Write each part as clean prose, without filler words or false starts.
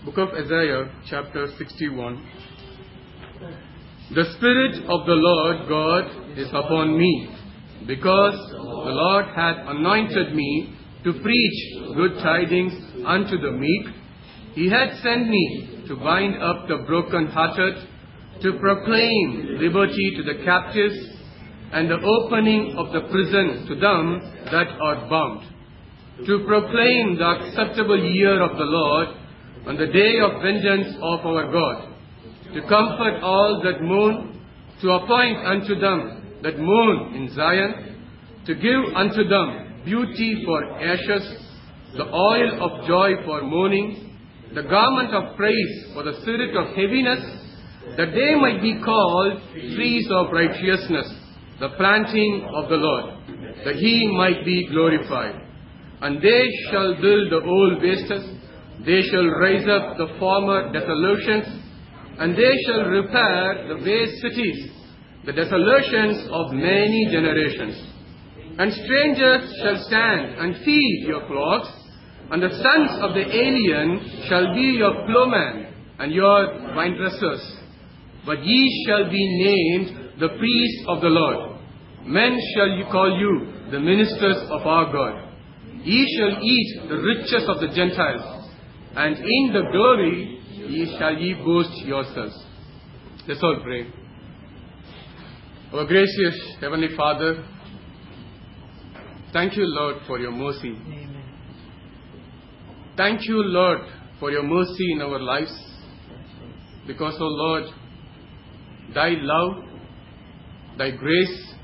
Book of Isaiah, chapter 61. The Spirit of the Lord God is upon me, because the Lord hath anointed me to preach good tidings unto the meek. He hath sent me to bind up the brokenhearted, to proclaim liberty to the captives, and the opening of the prison to them that are bound, to proclaim the acceptable year of the Lord, and the day of vengeance of our God, to comfort all that mourn, to appoint unto them that mourn in Zion, to give unto them beauty for ashes, the oil of joy for mourning, the garment of praise for the spirit of heaviness, that they might be called trees of righteousness, the planting of the Lord, that He might be glorified. And they shall build the old wastes, they shall raise up the former desolations, and they shall repair the waste cities, the desolations of many generations. And strangers shall stand and feed your flocks, and the sons of the alien shall be your plowmen and your vine dressers. But ye shall be named the priests of the Lord. Men shall you call you the ministers of our God. Ye shall eat the riches of the Gentiles, and in the glory shall ye boast yourselves. Let's all pray. Our gracious Heavenly Father, thank you, Lord, for your mercy. Amen. Thank you, Lord, for your mercy in our lives. Because, O Lord, thy love, thy grace,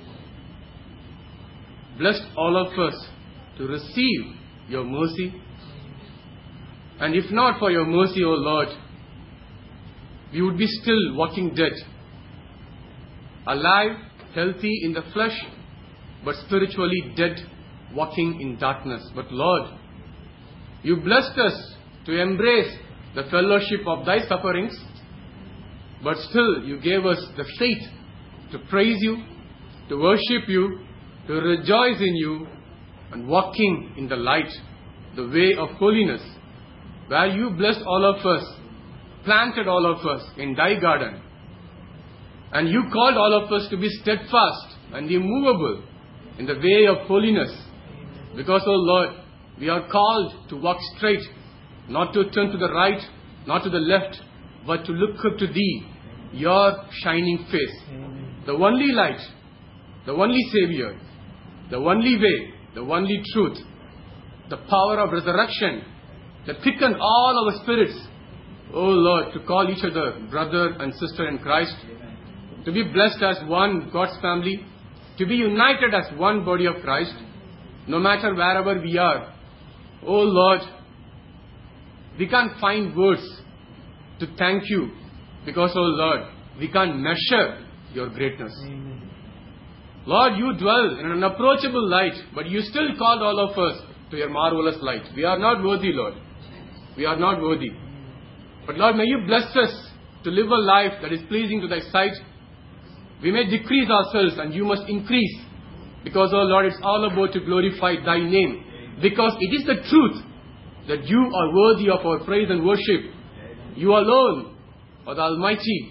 blessed all of us to receive your mercy. And if not for your mercy, O Lord, we would be still walking dead, alive, healthy in the flesh, but spiritually dead, walking in darkness. But Lord, you blessed us to embrace the fellowship of thy sufferings, but still you gave us the faith to praise you, to worship you, to rejoice in you, and walking in the light, the way of holiness, where you blessed all of us, planted all of us in thy garden. And you called all of us to be steadfast and immovable in the way of holiness. Because, O Lord, we are called to walk straight, not to turn to the right, not to the left, but to look up to thee, your shining face, the only light, the only Savior, the only way, the only truth, the power of resurrection that quicken all our spirits. O Lord, to call each other brother and sister in Christ, to be blessed as one God's family, to be united as one body of Christ, no matter wherever we are. O Lord, we can't find words to thank you, because, O Lord, we can't measure your greatness. Amen. Lord, you dwell in an unapproachable light, but you still called all of us to your marvelous light. We are not worthy, Lord. We are not worthy. But Lord, may you bless us to live a life that is pleasing to thy sight. We may decrease ourselves and you must increase. Because, oh Lord, it's all about to glorify thy name. Because it is the truth that you are worthy of our praise and worship. You alone are the Almighty,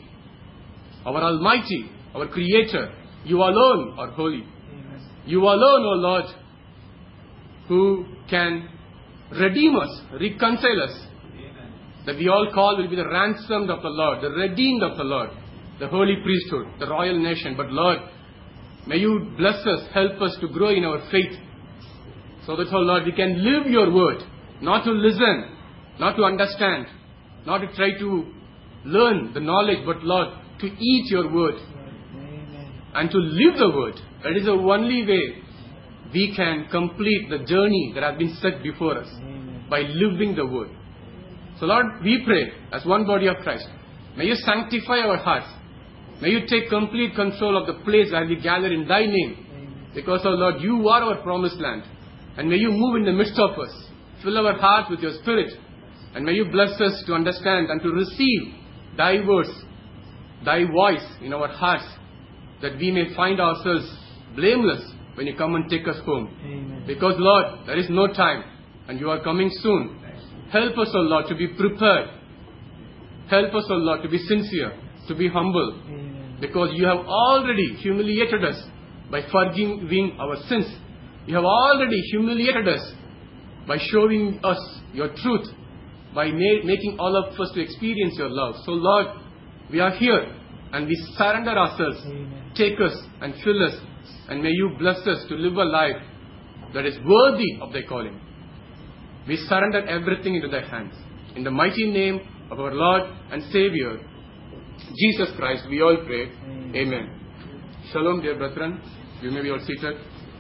our Creator. You alone are holy. You alone, O Lord, who can redeem us, reconcile us. That we all call will be the ransomed of the Lord, the redeemed of the Lord, the holy priesthood, the royal nation. But Lord, may you bless us, help us to grow in our faith, so that, oh Lord, we can live your word, not to listen, not to understand, not to try to learn the knowledge, but Lord, to eat your word and to live the word. That is the only way we can complete the journey that has been set before us, by living the word. So Lord, we pray as one body of Christ, may you sanctify our hearts. May you take complete control of the place where we gather in thy name. Because, oh Lord, you are our promised land. And may you move in the midst of us. Fill our hearts with your spirit. And may you bless us to understand and to receive thy words, thy voice in our hearts, that we may find ourselves blameless when you come and take us home. Amen. Because, Lord, there is no time and you are coming soon. Help us, O Lord, to be prepared. Help us, O Lord, to be sincere, to be humble. Because you have already humiliated us by forgiving our sins. You have already humiliated us by showing us your truth, by making all of us to experience your love. So Lord, we are here and we surrender ourselves. Take us and fill us, and may you bless us to live a life that is worthy of thy calling. We surrender everything into thy hands. In the mighty name of our Lord and Savior, Jesus Christ, we all pray. Amen. Shalom, dear brethren. You may be all seated.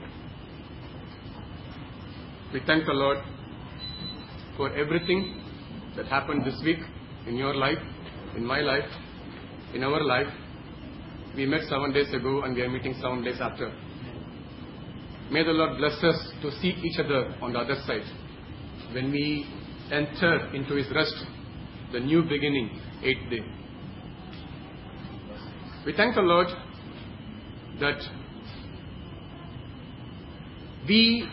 We thank the Lord for everything that happened this week in your life, in my life, in our life. We met 7 days ago and we are meeting 7 days after. May the Lord bless us to see each other on the other side when we enter into His rest, the new beginning, 8th day. We thank the Lord that we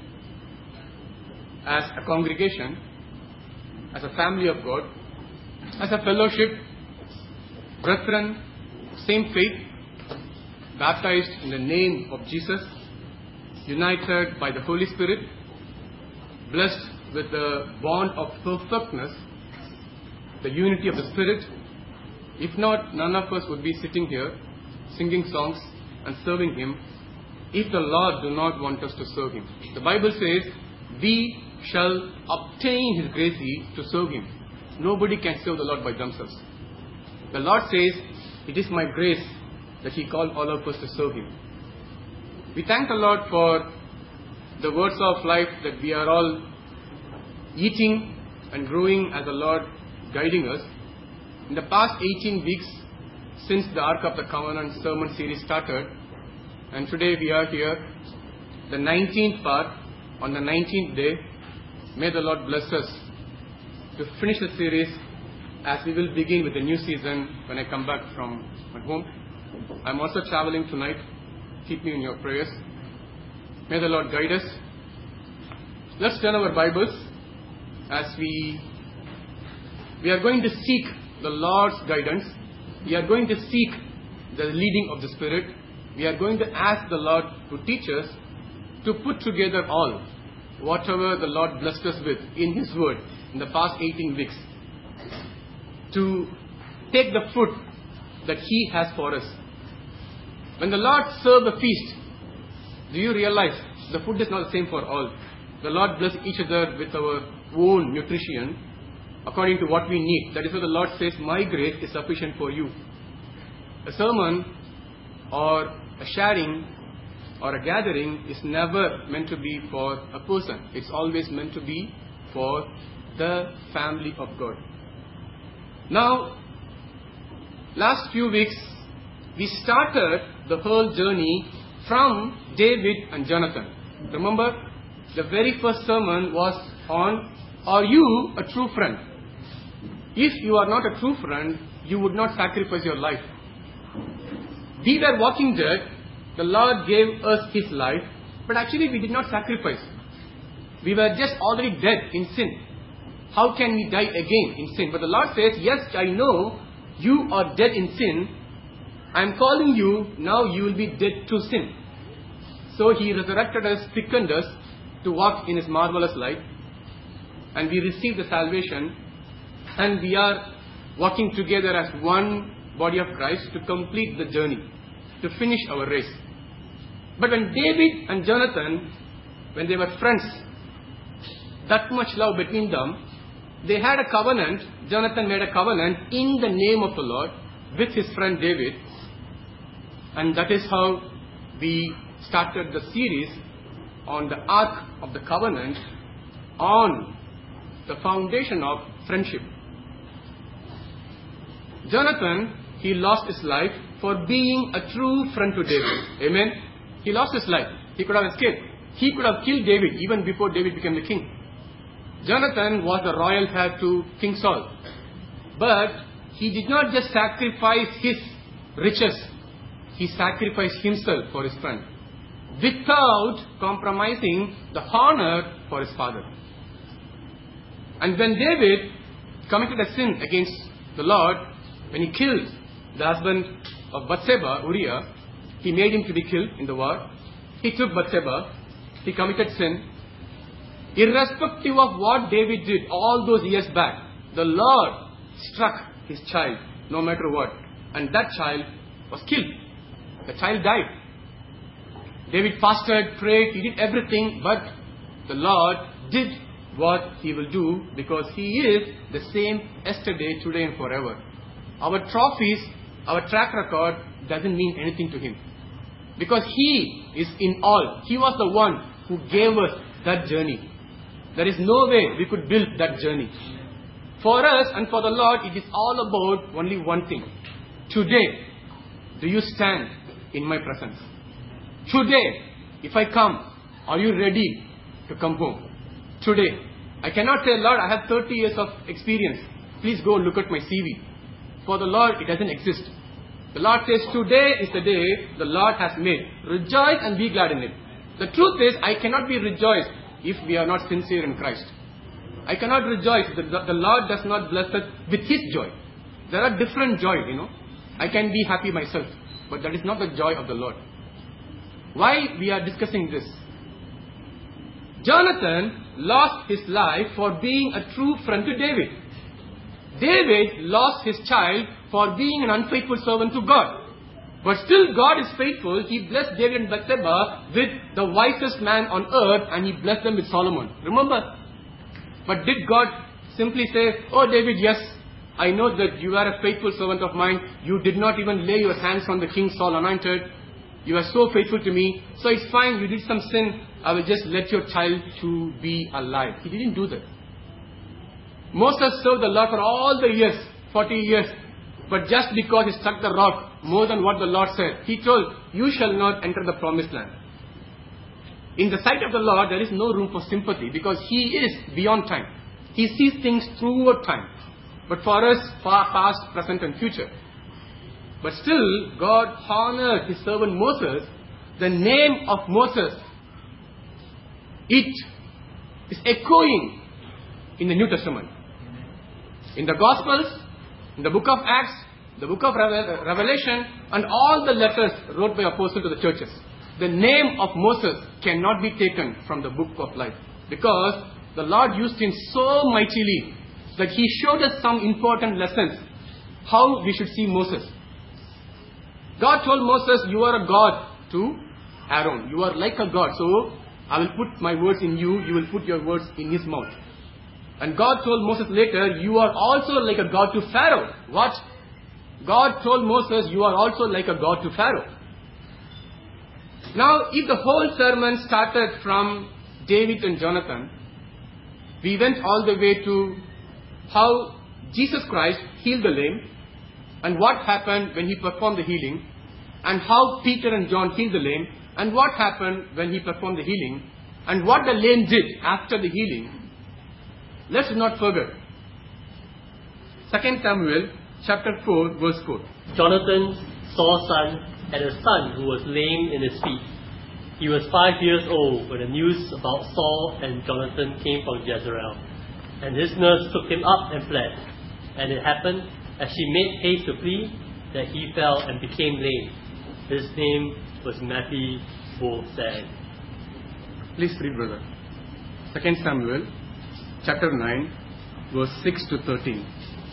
as a congregation, as a family of God, as a fellowship, brethren, same faith, baptized in the name of Jesus, united by the Holy Spirit, blessed with the bond of perfectness, the unity of the Spirit. If not, none of us would be sitting here singing songs and serving Him if the Lord do not want us to serve Him. The Bible says, we shall obtain His grace to serve Him. Nobody can serve the Lord by themselves. The Lord says, it is my grace that He called all of us to serve Him. We thank the Lord for the words of life that we are all eating and growing as the Lord guiding us. In the past 18 weeks, since the Ark of the Covenant sermon series started, and today we are here, the 19th part, on the 19th day. May the Lord bless us to finish the series as we will begin with the new season when I come back from my home. I'm also traveling tonight. Keep me in your prayers. May the Lord guide us. Let's turn our Bibles as we are going to seek the Lord's guidance. We are going to seek the leading of the Spirit. We are going to ask the Lord to teach us to put together all whatever the Lord blessed us with in His Word in the past 18 weeks. To take the food that He has for us. When the Lord served the feast, do you realize the food is not the same for all? The Lord blessed each other with our own nutrition according to what we need. That is why the Lord says, my grace is sufficient for you. A sermon or a sharing or a gathering is never meant to be for a person. It's always meant to be for the family of God. Now, last few weeks, we started the whole journey from David and Jonathan. Remember, the very first sermon was on, are you a true friend? If you are not a true friend, you would not sacrifice your life. We were walking dead. The Lord gave us His life, but actually we did not sacrifice. We were just already dead in sin. How can we die again in sin? But the Lord says, yes, I know you are dead in sin. I am calling you, now you will be dead to sin. So He resurrected us, quickened us to walk in His marvelous light. And we received the salvation. And we are walking together as one body of Christ to complete the journey, to finish our race. But when David and Jonathan, when they were friends, that much love between them, they had a covenant. Jonathan made a covenant in the name of the Lord with his friend David. And that is how we started the series on the Ark of the Covenant on the foundation of friendship. Jonathan, he lost his life for being a true friend to David. Amen. He lost his life. He could have escaped. He could have killed David even before David became the king. Jonathan was the royal heir to King Saul. But he did not just sacrifice his riches. He sacrificed himself for his friend, without compromising the honor for his father. And when David committed a sin against the Lord, when he killed the husband of Bathsheba, Uriah, he made him to be killed in the war. He took Bathsheba. He committed sin. Irrespective of what David did all those years back, the Lord struck his child, no matter what. And that child was killed. The child died. David fasted, prayed, he did everything, but the Lord did what he will do because he is the same yesterday, today and forever. Our trophies, our track record doesn't mean anything to him. Because he is in all. He was the one who gave us that journey. There is no way we could build that journey. For us and for the Lord, it is all about only one thing. Today, do you stand in my presence? Today, if I come, are you ready to come home? Today. I cannot say, Lord, I have 30 years of experience. Please go look at my CV. For the Lord, it doesn't exist. The Lord says, today is the day the Lord has made. Rejoice and be glad in it. The truth is, I cannot be rejoiced if we are not sincere in Christ. I cannot rejoice. The Lord does not bless us with His joy. There are different joy, I can be happy myself. But that is not the joy of the Lord. Why we are discussing this? Jonathan lost his life for being a true friend to David. David lost his child for being an unfaithful servant to God. But still God is faithful. He blessed David and Bathsheba with the wisest man on earth, and he blessed them with Solomon. Remember? But did God simply say, oh David, yes, I know that you are a faithful servant of mine. You did not even lay your hands on the king Saul anointed. You are so faithful to me. So it's fine, you did some sin. I will just let your child to be alive. He didn't do that. Moses served the Lord for all the years, 40 years. But just because he struck the rock more than what the Lord said, he told, you shall not enter the promised land. In the sight of the Lord, there is no room for sympathy because He is beyond time. He sees things throughout time. But for us, past, present and future. But still, God honored His servant Moses. The name of Moses, it is echoing in the New Testament. In the Gospels, in the book of Acts, the book of Revelation, and all the letters wrote by apostles to the churches. The name of Moses cannot be taken from the book of life. Because the Lord used him so mightily that He showed us some important lessons. How we should see Moses. God told Moses, you are a God to Aaron. You are like a God. So, I will put my words in you. You will put your words in his mouth. And God told Moses later, you are also like a God to Pharaoh. What? God told Moses, you are also like a God to Pharaoh. Now, if the whole sermon started from David and Jonathan, we went all the way to how Jesus Christ healed the lame, and what happened when He performed the healing, and how Peter and John healed the lame, and what happened when He performed the healing, and what the lame did after the healing. Let's not forget 2 Samuel chapter 4 verse 4. Jonathan, Saul's son, had a son who was lame in his feet. He was 5 years old when the news about Saul and Jonathan came from Jezreel. And his nurse took him up and fled. And it happened, as she made haste to flee, that he fell and became lame. His name was Mephibosheth. Please read, brother. 2 Samuel chapter 9 verse 6 to 13.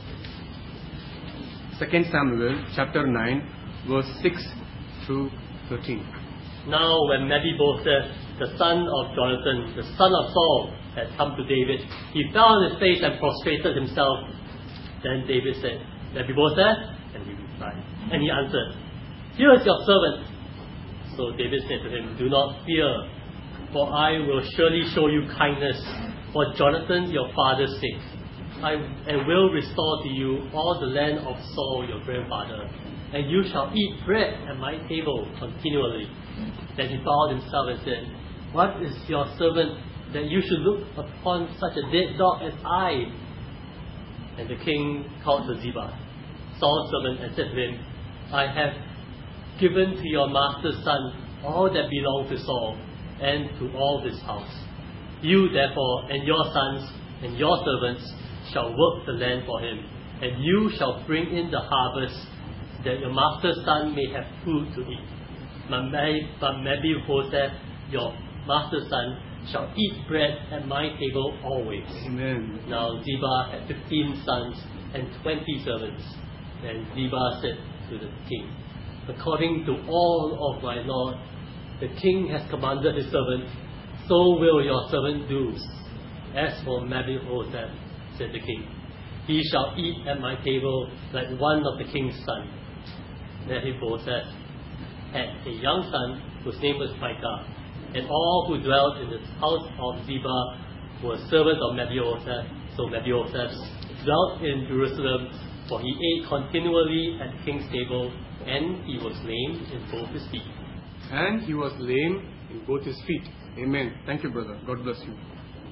2 Samuel chapter 9 verse 6 through 13. Now when Mephibosheth, the son of Jonathan, the son of Saul, had come to David, he fell on his face and prostrated himself. Then David said, Mephibosheth? And he replied, and he answered, here is your servant. So David said to him, do not fear, for I will surely show you kindness for Jonathan your father's sake. And will restore to you all the land of Saul your grandfather, and you shall eat bread at my table continually. Then he bowed himself and said, what is your servant that you should look upon such a dead dog as I? And the king called to Ziba, Saul's servant, and said to him, I have given to your master's son all that belonged to Saul, and to all his house. You therefore and your sons and your servants shall work the land for him, and you shall bring in the harvest, that your master's son may have food to eat. But Mephibosheth, your master's son, shall eat bread at my table always. Amen. Now Ziba had 15 sons and 20 servants. And Ziba said to the king, according to all of my lord, the king has commanded his servant, so will your servant do. As for Mephibosheth, said the king, he shall eat at my table like one of the king's sons. Mephibosheth had a young son whose name was Micah, and all who dwelt in the house of Ziba were servants of Mephibosheth. So Mephibosheth dwelt in Jerusalem, for he ate continually at the king's table, and he was lame in both his feet. And he was lame in both his feet. Amen. Thank you, brother. God bless you.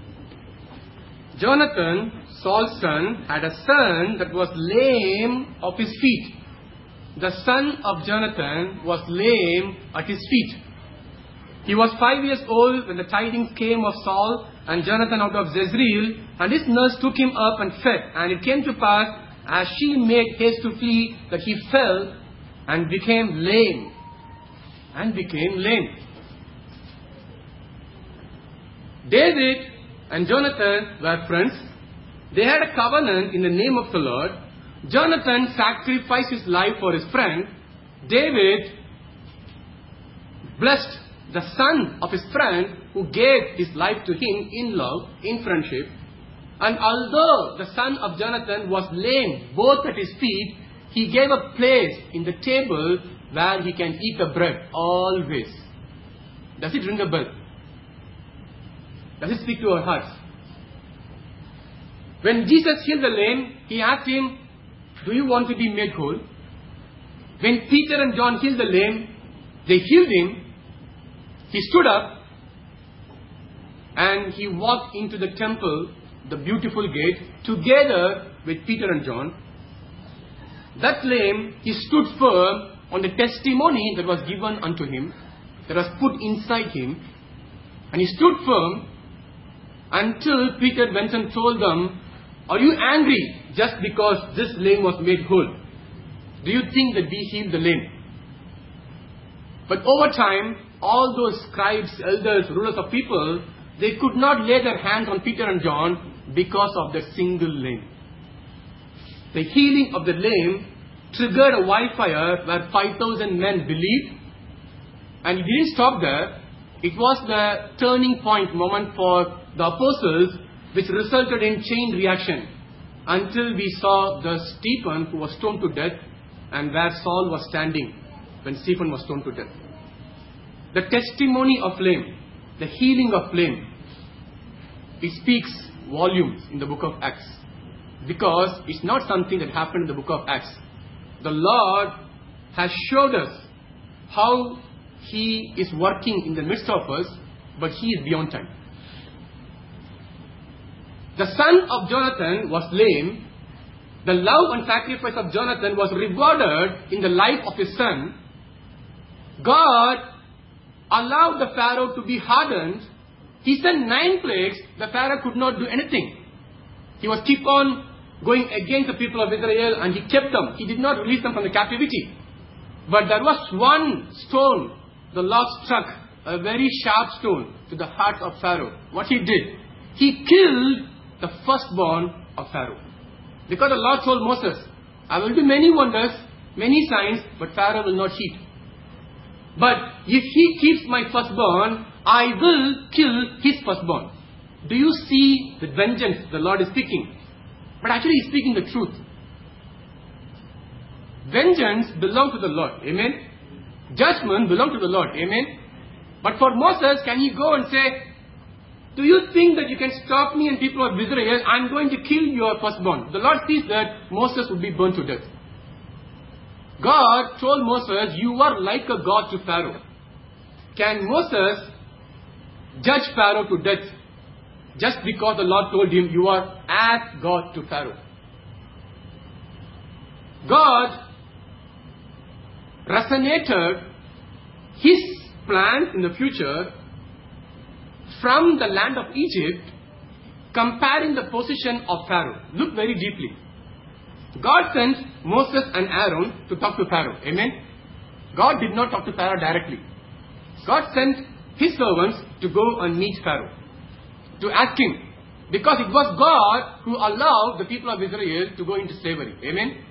Jonathan, Saul's son, had a son that was lame of his feet. The son of Jonathan was lame at his feet. He was 5 years old when the tidings came of Saul and Jonathan out of Jezreel, and his nurse took him up and fed. And it came to pass, as she made haste to flee, that he fell and became lame. David and Jonathan were friends. They had a covenant in the name of the Lord. Jonathan sacrificed his life for his friend. David blessed the son of his friend who gave his life to him in love, in friendship. And although the son of Jonathan was lame both at his feet, he gave a place in the table where he can eat the bread always. Does it ring a bell? Does it speak to our hearts? When Jesus healed the lame, he asked him, do you want to be made whole? When Peter and John healed the lame, they healed him. He stood up and he walked into the temple, the beautiful gate, together with Peter and John. That lame, he stood firm on the testimony that was given unto him, that was put inside him. And he stood firm until Peter went and told them, are you angry just because this lame was made whole? Do you think that we healed the lame? But over time, all those scribes, elders, rulers of people, they could not lay their hands on Peter and John because of the single lame. The healing of the lame triggered a wildfire where 5,000 men believed. And it didn't stop there. It was the turning point moment for the apostles, which resulted in chain reaction until we saw the Stephen who was stoned to death and where Saul was standing when Stephen was stoned to death. The testimony of lame, the healing of lame, it speaks volumes in the book of Acts, because it's not something that happened in the book of Acts. The Lord has showed us how He is working in the midst of us, but He is beyond time. The son of Jonathan was lame. The love and sacrifice of Jonathan was rewarded in the life of his son. God allowed the Pharaoh to be hardened. He sent 9 plagues. The Pharaoh could not do anything. He was keep on going against the people of Israel, and he kept them. He did not release them from the captivity. But there was one stone the Lord struck, a very sharp stone, to the heart of Pharaoh. What he did? He killed the firstborn of Pharaoh. Because the Lord told Moses, I will do many wonders, many signs, but Pharaoh will not heed. But if he keeps my firstborn, I will kill his firstborn. Do you see the vengeance the Lord is speaking? But actually He is speaking the truth. Vengeance belongs to the Lord. Amen. Judgment belongs to the Lord. Amen. But for Moses, can he go and say, do you think that you can stop me and people of Israel? I'm going to kill your firstborn. The Lord sees that Moses would be burned to death. God told Moses, you are like a god to Pharaoh. Can Moses judge Pharaoh to death just because the Lord told him, you are as God to Pharaoh? God resonated His plans in the future from the land of Egypt comparing the position of Pharaoh. Look very deeply. God sent Moses and Aaron to talk to Pharaoh. Amen? God did not talk to Pharaoh directly. God sent his servants to go and meet Pharaoh, to ask him. Because it was God who allowed the people of Israel to go into slavery. Amen?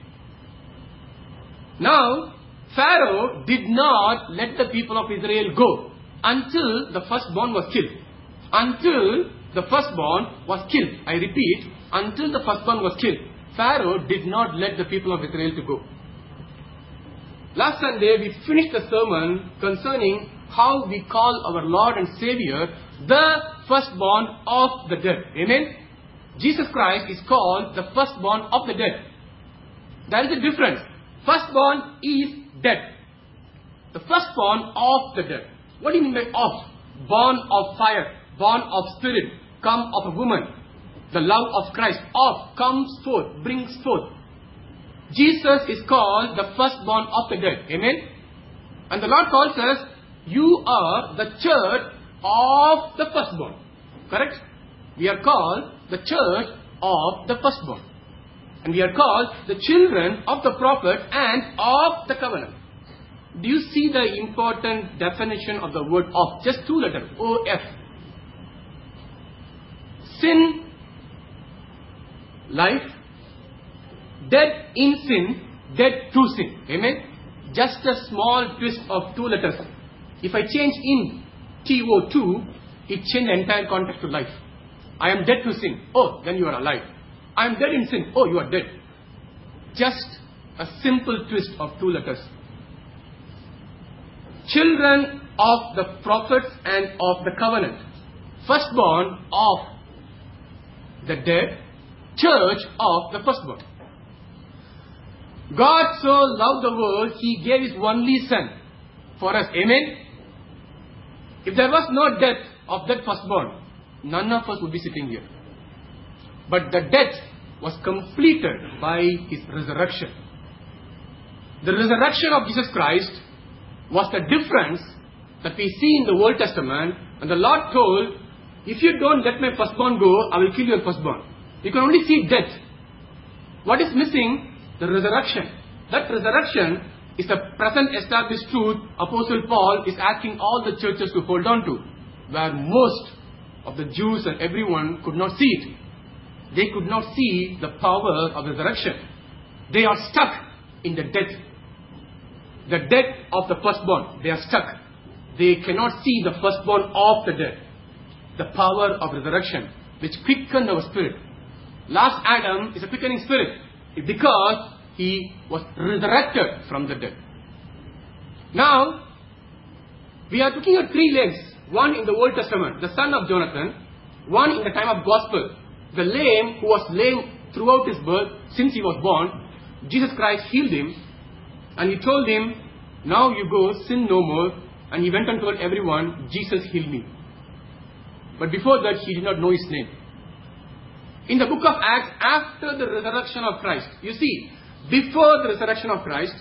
Now, Pharaoh did not let the people of Israel go until the firstborn was killed. Until the firstborn was killed. I repeat, until the firstborn was killed. Pharaoh did not let the people of Israel to go. Last Sunday we finished the sermon concerning how we call our Lord and Savior the firstborn of the dead. Amen? Jesus Christ is called the firstborn of the dead. There is a difference. Firstborn is dead. The firstborn of the dead. What do you mean by of? Born of fire, born of spirit, come of a woman. The love of Christ, of, comes forth, brings forth. Jesus is called the firstborn of the dead. Amen? And the Lord calls us, you are the church of the firstborn. Correct? We are called the church of the firstborn. And we are called the children of the prophet and of the covenant. Do you see the important definition of the word of? Just two letters, O-F. Sin, life, dead in sin, dead to sin. Amen? Just a small twist of two letters. If I change in TO2, it changes the entire context to life. I am dead to sin. Oh, then you are alive. I am dead in sin. Oh, you are dead. Just a simple twist of two letters. Children of the prophets and of the covenant. Firstborn of the dead. Church of the firstborn. God so loved the world, He gave His only Son for us. Amen? If there was no death of that firstborn, none of us would be sitting here. But the death was completed by His resurrection. The resurrection of Jesus Christ was the difference that we see in the Old Testament. And the Lord told, if you don't let my firstborn go, I will kill your firstborn. You can only see death. What is missing? The resurrection. That resurrection is the present established truth Apostle Paul is asking all the churches to hold on to, where most of the Jews and everyone could not see it. They could not see the power of resurrection. They are stuck in the death. The death of the firstborn. They are stuck. They cannot see the firstborn of the dead. The power of resurrection, which quickened our spirit. Last Adam is a quickening spirit because he was resurrected from the dead. Now, we are looking at three lames. One in the Old Testament, the son of Jonathan. One in the time of gospel, the lame who was lame throughout his birth since he was born. Jesus Christ healed him and He told him, now you go, sin no more. And he went and told everyone, Jesus healed me. But before that, he did not know his name. In the book of Acts, after the resurrection of Christ, you see, before the resurrection of Christ,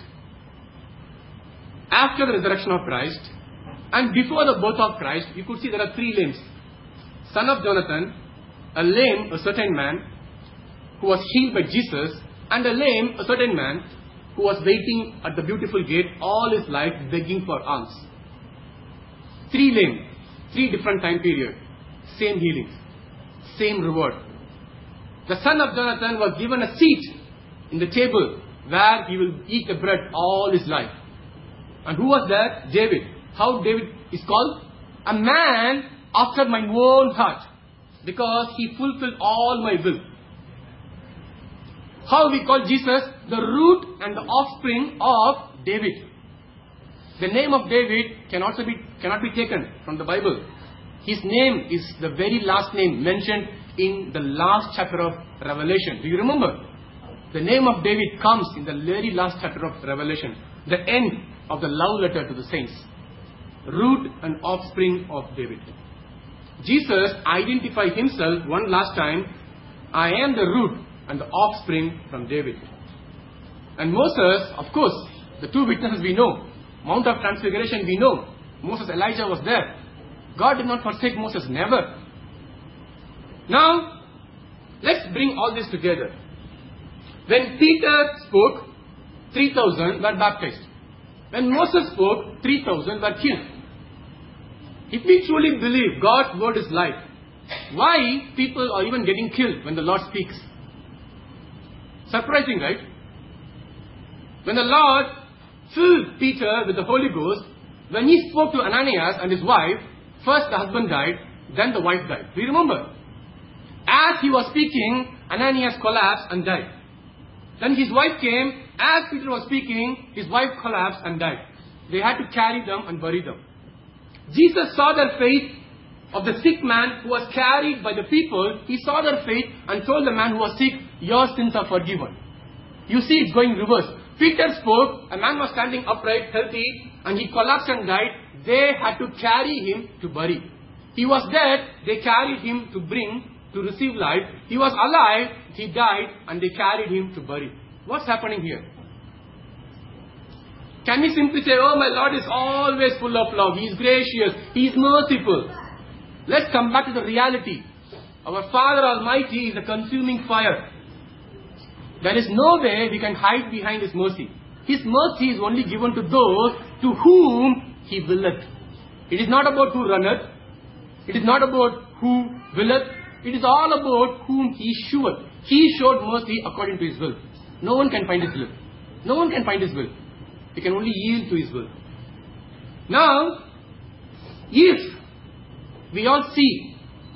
after the resurrection of Christ, and before the birth of Christ, you could see there are three lames. Son of Jonathan, a lame, a certain man, who was healed by Jesus, and a lame, a certain man, who was waiting at the beautiful gate all his life begging for alms. Three lame, three different time period, same healing, same reward. The son of Jonathan was given a seat in the table where he will eat the bread all his life. And who was that? David. How David is called? A man after my own heart, because he fulfilled all my will. How we call Jesus? The root and the offspring of David. The name of David cannot be taken from the Bible. His name is the very last name mentioned in the last chapter of Revelation. Do you remember? The name of David comes in the very last chapter of Revelation. The end of the love letter to the saints. Root and offspring of David. Jesus identified Himself one last time. I am the root and the offspring from David. And Moses, of course, the two witnesses we know. Mount of Transfiguration we know. Moses, Elijah was there. God did not forsake Moses, never. Now, Let's bring all this together. When Peter spoke, 3,000 were baptized. When Moses spoke, 3,000 were killed. If we truly believe God's word is life, why people are even getting killed when the Lord speaks? Surprising, right? When the Lord filled Peter with the Holy Ghost, when he spoke to Ananias and his wife, first the husband died, then the wife died. Do you remember? As he was speaking, Ananias collapsed and died. Then his wife came. As Peter was speaking, his wife collapsed and died. They had to carry them and bury them. Jesus saw their faith of the sick man who was carried by the people. He saw their faith and told the man who was sick, your sins are forgiven. You see, it's going reverse. Peter spoke, a man was standing upright, healthy, and he collapsed and died. They had to carry him to bury. He was dead, they carried him to receive life. He was alive, he died, and they carried him to bury. What's happening here? Can we simply say, oh, my Lord is always full of love, He is gracious, He is merciful? Let's come back to the reality. Our Father Almighty is a consuming fire. There is no way we can hide behind His mercy. His mercy is only given to those to whom He willeth. It is not about who runneth. It is not about who willeth. It is all about whom He showeth. He showed mercy according to His will. No one can find His will. No one can find His will. We can only yield to His will. Now, if we all see,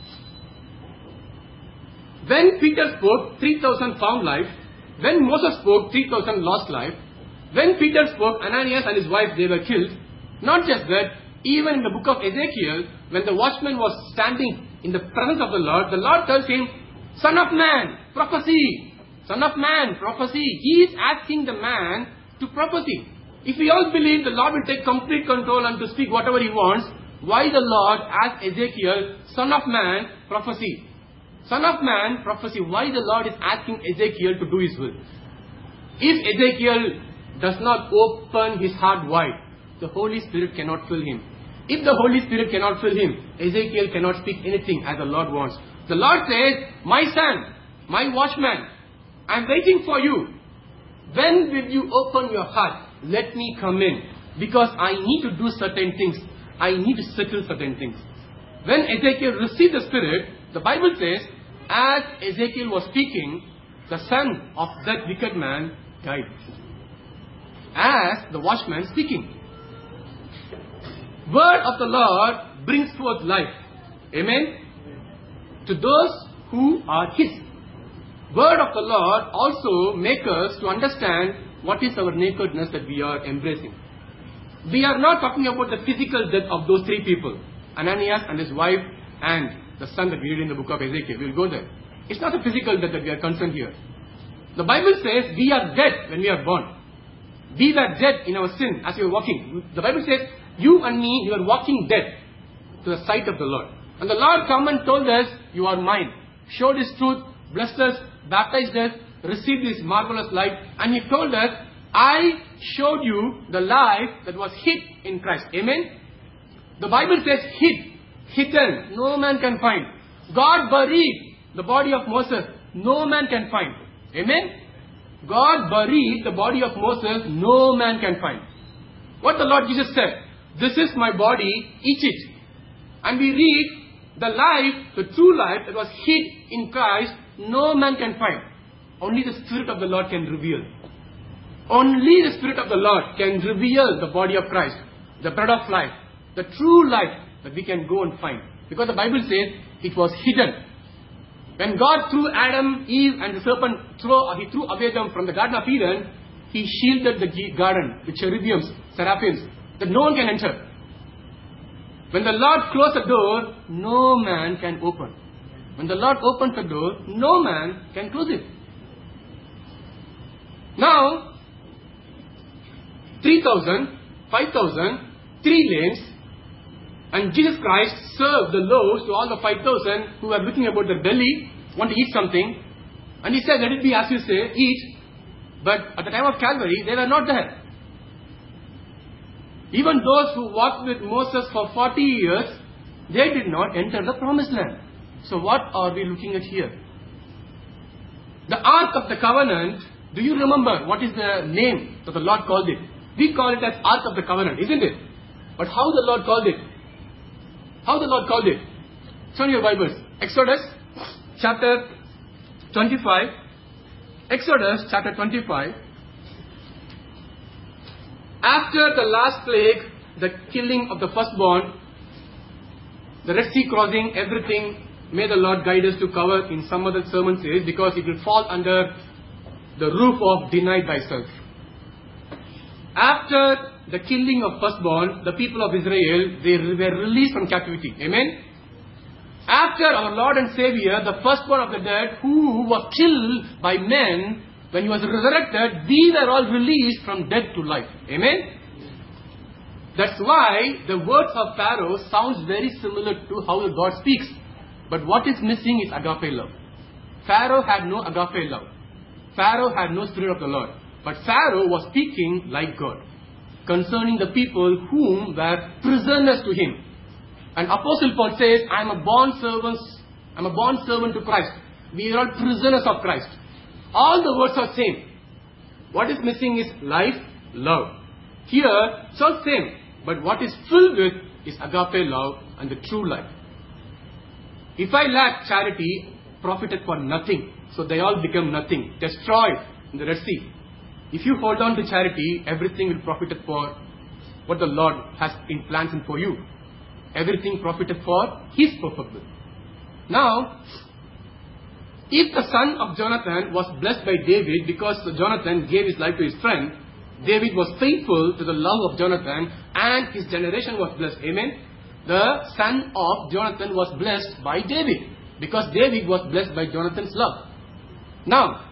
when Peter spoke, 3,000 found life. When Moses spoke, 3,000 lost life. When Peter spoke, Ananias and his wife, they were killed. Not just that, even in the book of Ezekiel, when the watchman was standing in the presence of the Lord tells him, Son of man, prophesy. Son of man, prophesy. He is asking the man to prophesy. If we all believe the Lord will take complete control and to speak whatever He wants, why the Lord asked Ezekiel, Son of man, prophesy? Son of man, prophesy. Why the Lord is asking Ezekiel to do His will? If Ezekiel does not open his heart wide, the Holy Spirit cannot fill him. If the Holy Spirit cannot fill him, Ezekiel cannot speak anything as the Lord wants. The Lord says, my son, my watchman, I am waiting for you. When will you open your heart? Let me come in. Because I need to do certain things. I need to settle certain things. When Ezekiel received the Spirit, the Bible says, as Ezekiel was speaking, the son of that wicked man died. As the watchman speaking. Word of the Lord brings forth life. Amen? To those who are His. Word of the Lord also makes us to understand what is our nakedness that we are embracing. We are not talking about the physical death of those three people. Ananias and his wife and the son that we read in the book of Ezekiel. We will go there. It's not a physical death that we are concerned here. The Bible says we are dead when we are born. We were dead in our sin as we were walking. The Bible says you and me, we were walking dead to the sight of the Lord. And the Lord come and told us, you are mine. Showed His truth, blessed us, baptized us, received this marvelous life. And He told us, I showed you the life that was hid in Christ. Amen? The Bible says hid, hidden, no man can find. God buried the body of Moses, no man can find. Amen? God buried the body of Moses, no man can find. What the Lord Jesus said, this is my body, eat it. And we read, the life, the true life that was hid in Christ, no man can find. Only the Spirit of the Lord can reveal. Only the Spirit of the Lord can reveal the body of Christ, the bread of life, the true life that we can go and find. Because the Bible says it was hidden. When God threw Adam, Eve and the serpent, He threw away them from the Garden of Eden, He shielded the garden with cherubims, seraphims, that no one can enter. When the Lord closed the door, no man can open. When the Lord opens the door, no man can close it. Now, 3,000, 5,000, 3 lanes, and Jesus Christ served the loaves to all the 5,000 who were looking about their belly, want to eat something. And He said, let it be as you say, eat. But at the time of Calvary, they were not there. Even those who walked with Moses for 40 years, they did not enter the promised land. So what are we looking at here? The Ark of the Covenant, do you remember what is the name that the Lord called it? We call it as Ark of the Covenant, isn't it? But how the Lord called it? How the Lord called it? Turn your Bibles. Exodus chapter 25. Exodus chapter 25. After the last plague, the killing of the firstborn, the Red Sea crossing, everything, may the Lord guide us to cover in some other sermon series, because it will fall under the roof of deny thyself. After the killing of firstborn, the people of Israel, they were released from captivity. Amen? After our Lord and Savior, the firstborn of the dead, who was killed by men, when he was resurrected, we were all released from death to life. Amen? That's why the words of Pharaoh sounds very similar to how God speaks. But what is missing is agape love. Pharaoh had no agape love. Pharaoh had no Spirit of the Lord. But Pharaoh was speaking like God concerning the people whom were prisoners to him. And Apostle Paul says, I am a bond servant to Christ. We are all prisoners of Christ. All the words are same. What is missing is life, love. Here, it's all same. But what is filled with is agape love and the true life. If I lack charity, profited for nothing. So they all become nothing, destroyed in the Red Sea. If you hold on to charity, everything will profit for what the Lord has in plans and for you. Everything profited for His perfect will. Now, if the son of Jonathan was blessed by David because Jonathan gave his life to his friend, David was faithful to the love of Jonathan and his generation was blessed. Amen? The son of Jonathan was blessed by David because David was blessed by Jonathan's love. Now,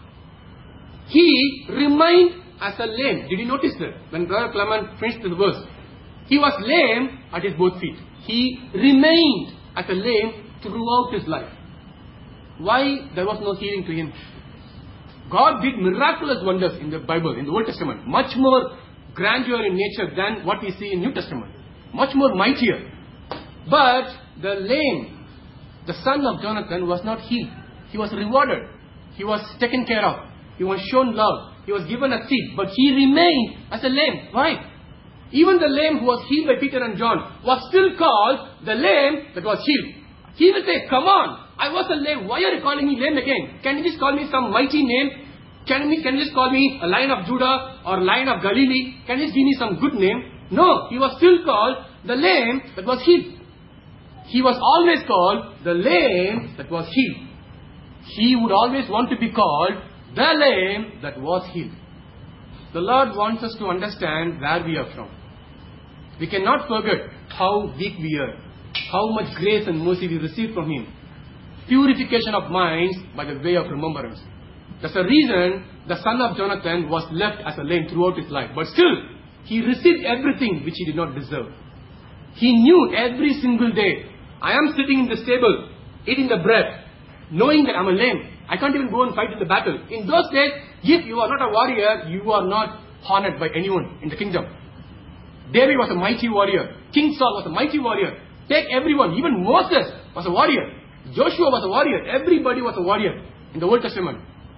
he remained as a lame. Did you notice that? When Brother Clement finished the verse, he was lame at his both feet. He remained as a lame throughout his life. Why there was no healing to him? God did miraculous wonders in the Bible, in the Old Testament. Much more grandeur in nature than what we see in New Testament. Much more mightier. But the lame, the son of Jonathan, was not healed. He was rewarded. He was taken care of. He was shown love. He was given a seat. But he remained as a lame. Why? Even the lame who was healed by Peter and John was still called the lame that was healed. He will say, come on, I was a lame. Why are you calling me lame again? Can you just call me some mighty name? Can you just call me a Lion of Judah or Lion of Galilee? Can you just give me some good name? No, he was still called the lame that was healed. He was always called the lame that was healed. He would always want to be called the lame that was healed. The Lord wants us to understand where we are from. We cannot forget how weak we are, how much grace and mercy we receive from Him. Purification of minds by the way of remembrance. That's the reason the son of Jonathan was left as a lame throughout his life. But still, he received everything which he did not deserve. He knew every single day, I am sitting in the stable, eating the bread, knowing that I'm a lame. I can't even go and fight in the battle. In those days, if you are not a warrior, you are not honored by anyone in the kingdom. David was a mighty warrior. King Saul was a mighty warrior. Take everyone. Even Moses was a warrior. Joshua was a warrior. Everybody was a warrior in the Old Testament.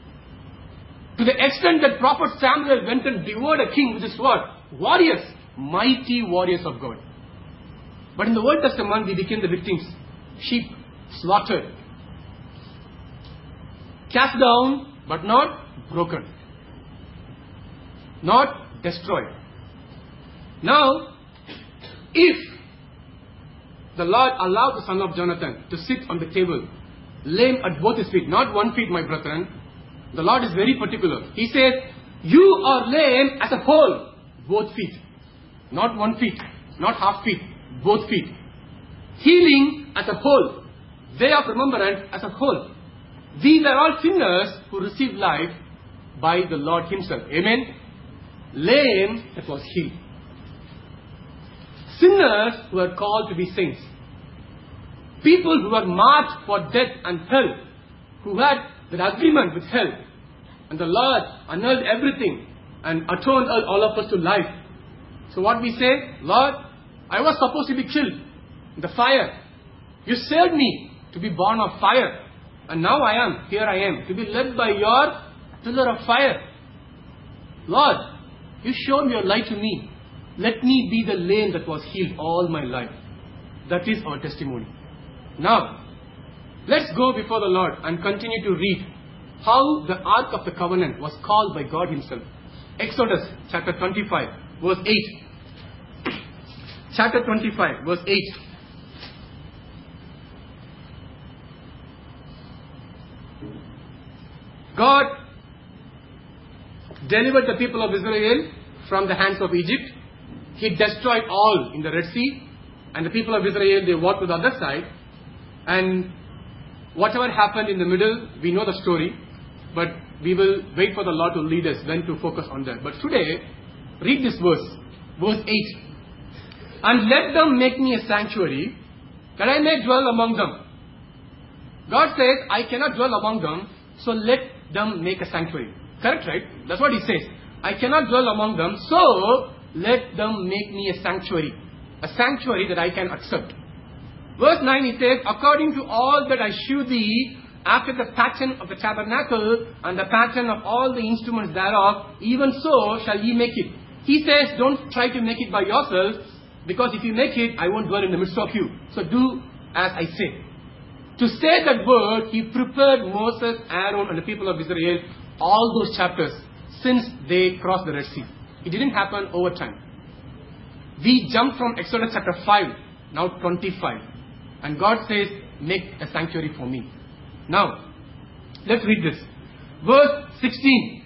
To the extent that Prophet Samuel went and devoured a king with his sword. Warriors. Mighty warriors of God. But in the Old Testament, we became the victims. Sheep slaughtered. Cast down, but not broken. Not destroyed. Now, if the Lord allowed the son of Jonathan to sit on the table, lame at both his feet, not one feet, my brethren, the Lord is very particular. He says, you are lame as a whole, both feet. Not one feet, not half feet, both feet. Healing as a whole, way of remembrance as a whole. We were all sinners who received life by the Lord Himself. Amen? Lame that was healed. Sinners who are called to be saints. People who were marked for death and hell. Who had that agreement with hell. And the Lord annulled everything and atoned all of us to life. So what we say? Lord, I was supposed to be killed in the fire. You saved me to be born of fire. And now here I am, to be led by your pillar of fire. Lord, you showed your light to me. Let me be the lame that was healed all my life. That is our testimony. Now, let's go before the Lord and continue to read how the Ark of the Covenant was called by God Himself. Exodus chapter 25, verse 8. Chapter 25, verse 8. God delivered the people of Israel from the hands of Egypt. He destroyed all in the Red Sea. And the people of Israel, they walked to the other side. And whatever happened in the middle, we know the story. But we will wait for the Lord to lead us when to focus on that. But today, read this verse. Verse 8. And let them make me a sanctuary, that I may dwell among them. God says, I cannot dwell among them, so let them make a sanctuary. Correct, right? That's what He says. I cannot dwell among them, so let them make me a sanctuary. A sanctuary that I can accept. Verse 9 it says, according to all that I shew thee, after the pattern of the tabernacle and the pattern of all the instruments thereof, even so shall ye make it. He says, don't try to make it by yourself, because if you make it, I won't dwell in the midst of you. So do as I say. To say that word, He prepared Moses, Aaron and the people of Israel all those chapters since they crossed the Red Sea. It didn't happen over time. We jump from Exodus chapter 5, now 25. And God says, make a sanctuary for me. Now, let's read this. Verse 16.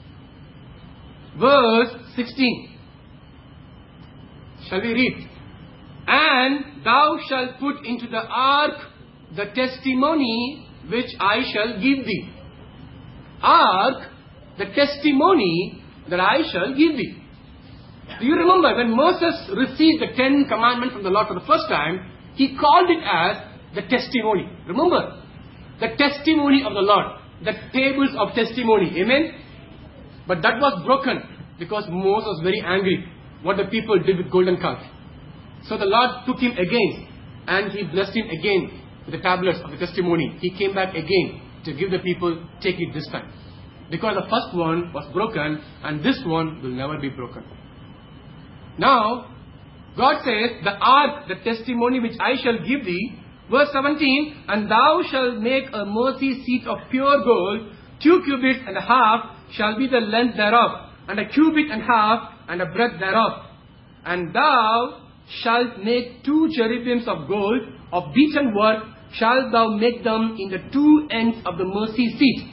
Verse 16. Shall we read? And thou shalt put into the ark the testimony which I shall give thee. Ark, the testimony that I shall give thee. Do you remember when Moses received the 10 commandments from the Lord for the first time, he called it as the testimony. Remember? The testimony of the Lord. The tables of testimony. Amen? But that was broken because Moses was very angry what the people did with golden calf. So the Lord took him again and He blessed him again with the tablets of the testimony. He came back again to give the people, take it this time. Because the first one was broken and this one will never be broken. Now, God says, the ark, the testimony which I shall give thee, verse 17, and thou shalt make a mercy seat of pure gold, 2 cubits and a half shall be the length thereof, and a cubit and a half and a breadth thereof. And thou shalt make 2 cherubims of gold, of beaten work, shalt thou make them in the 2 ends of the mercy seat.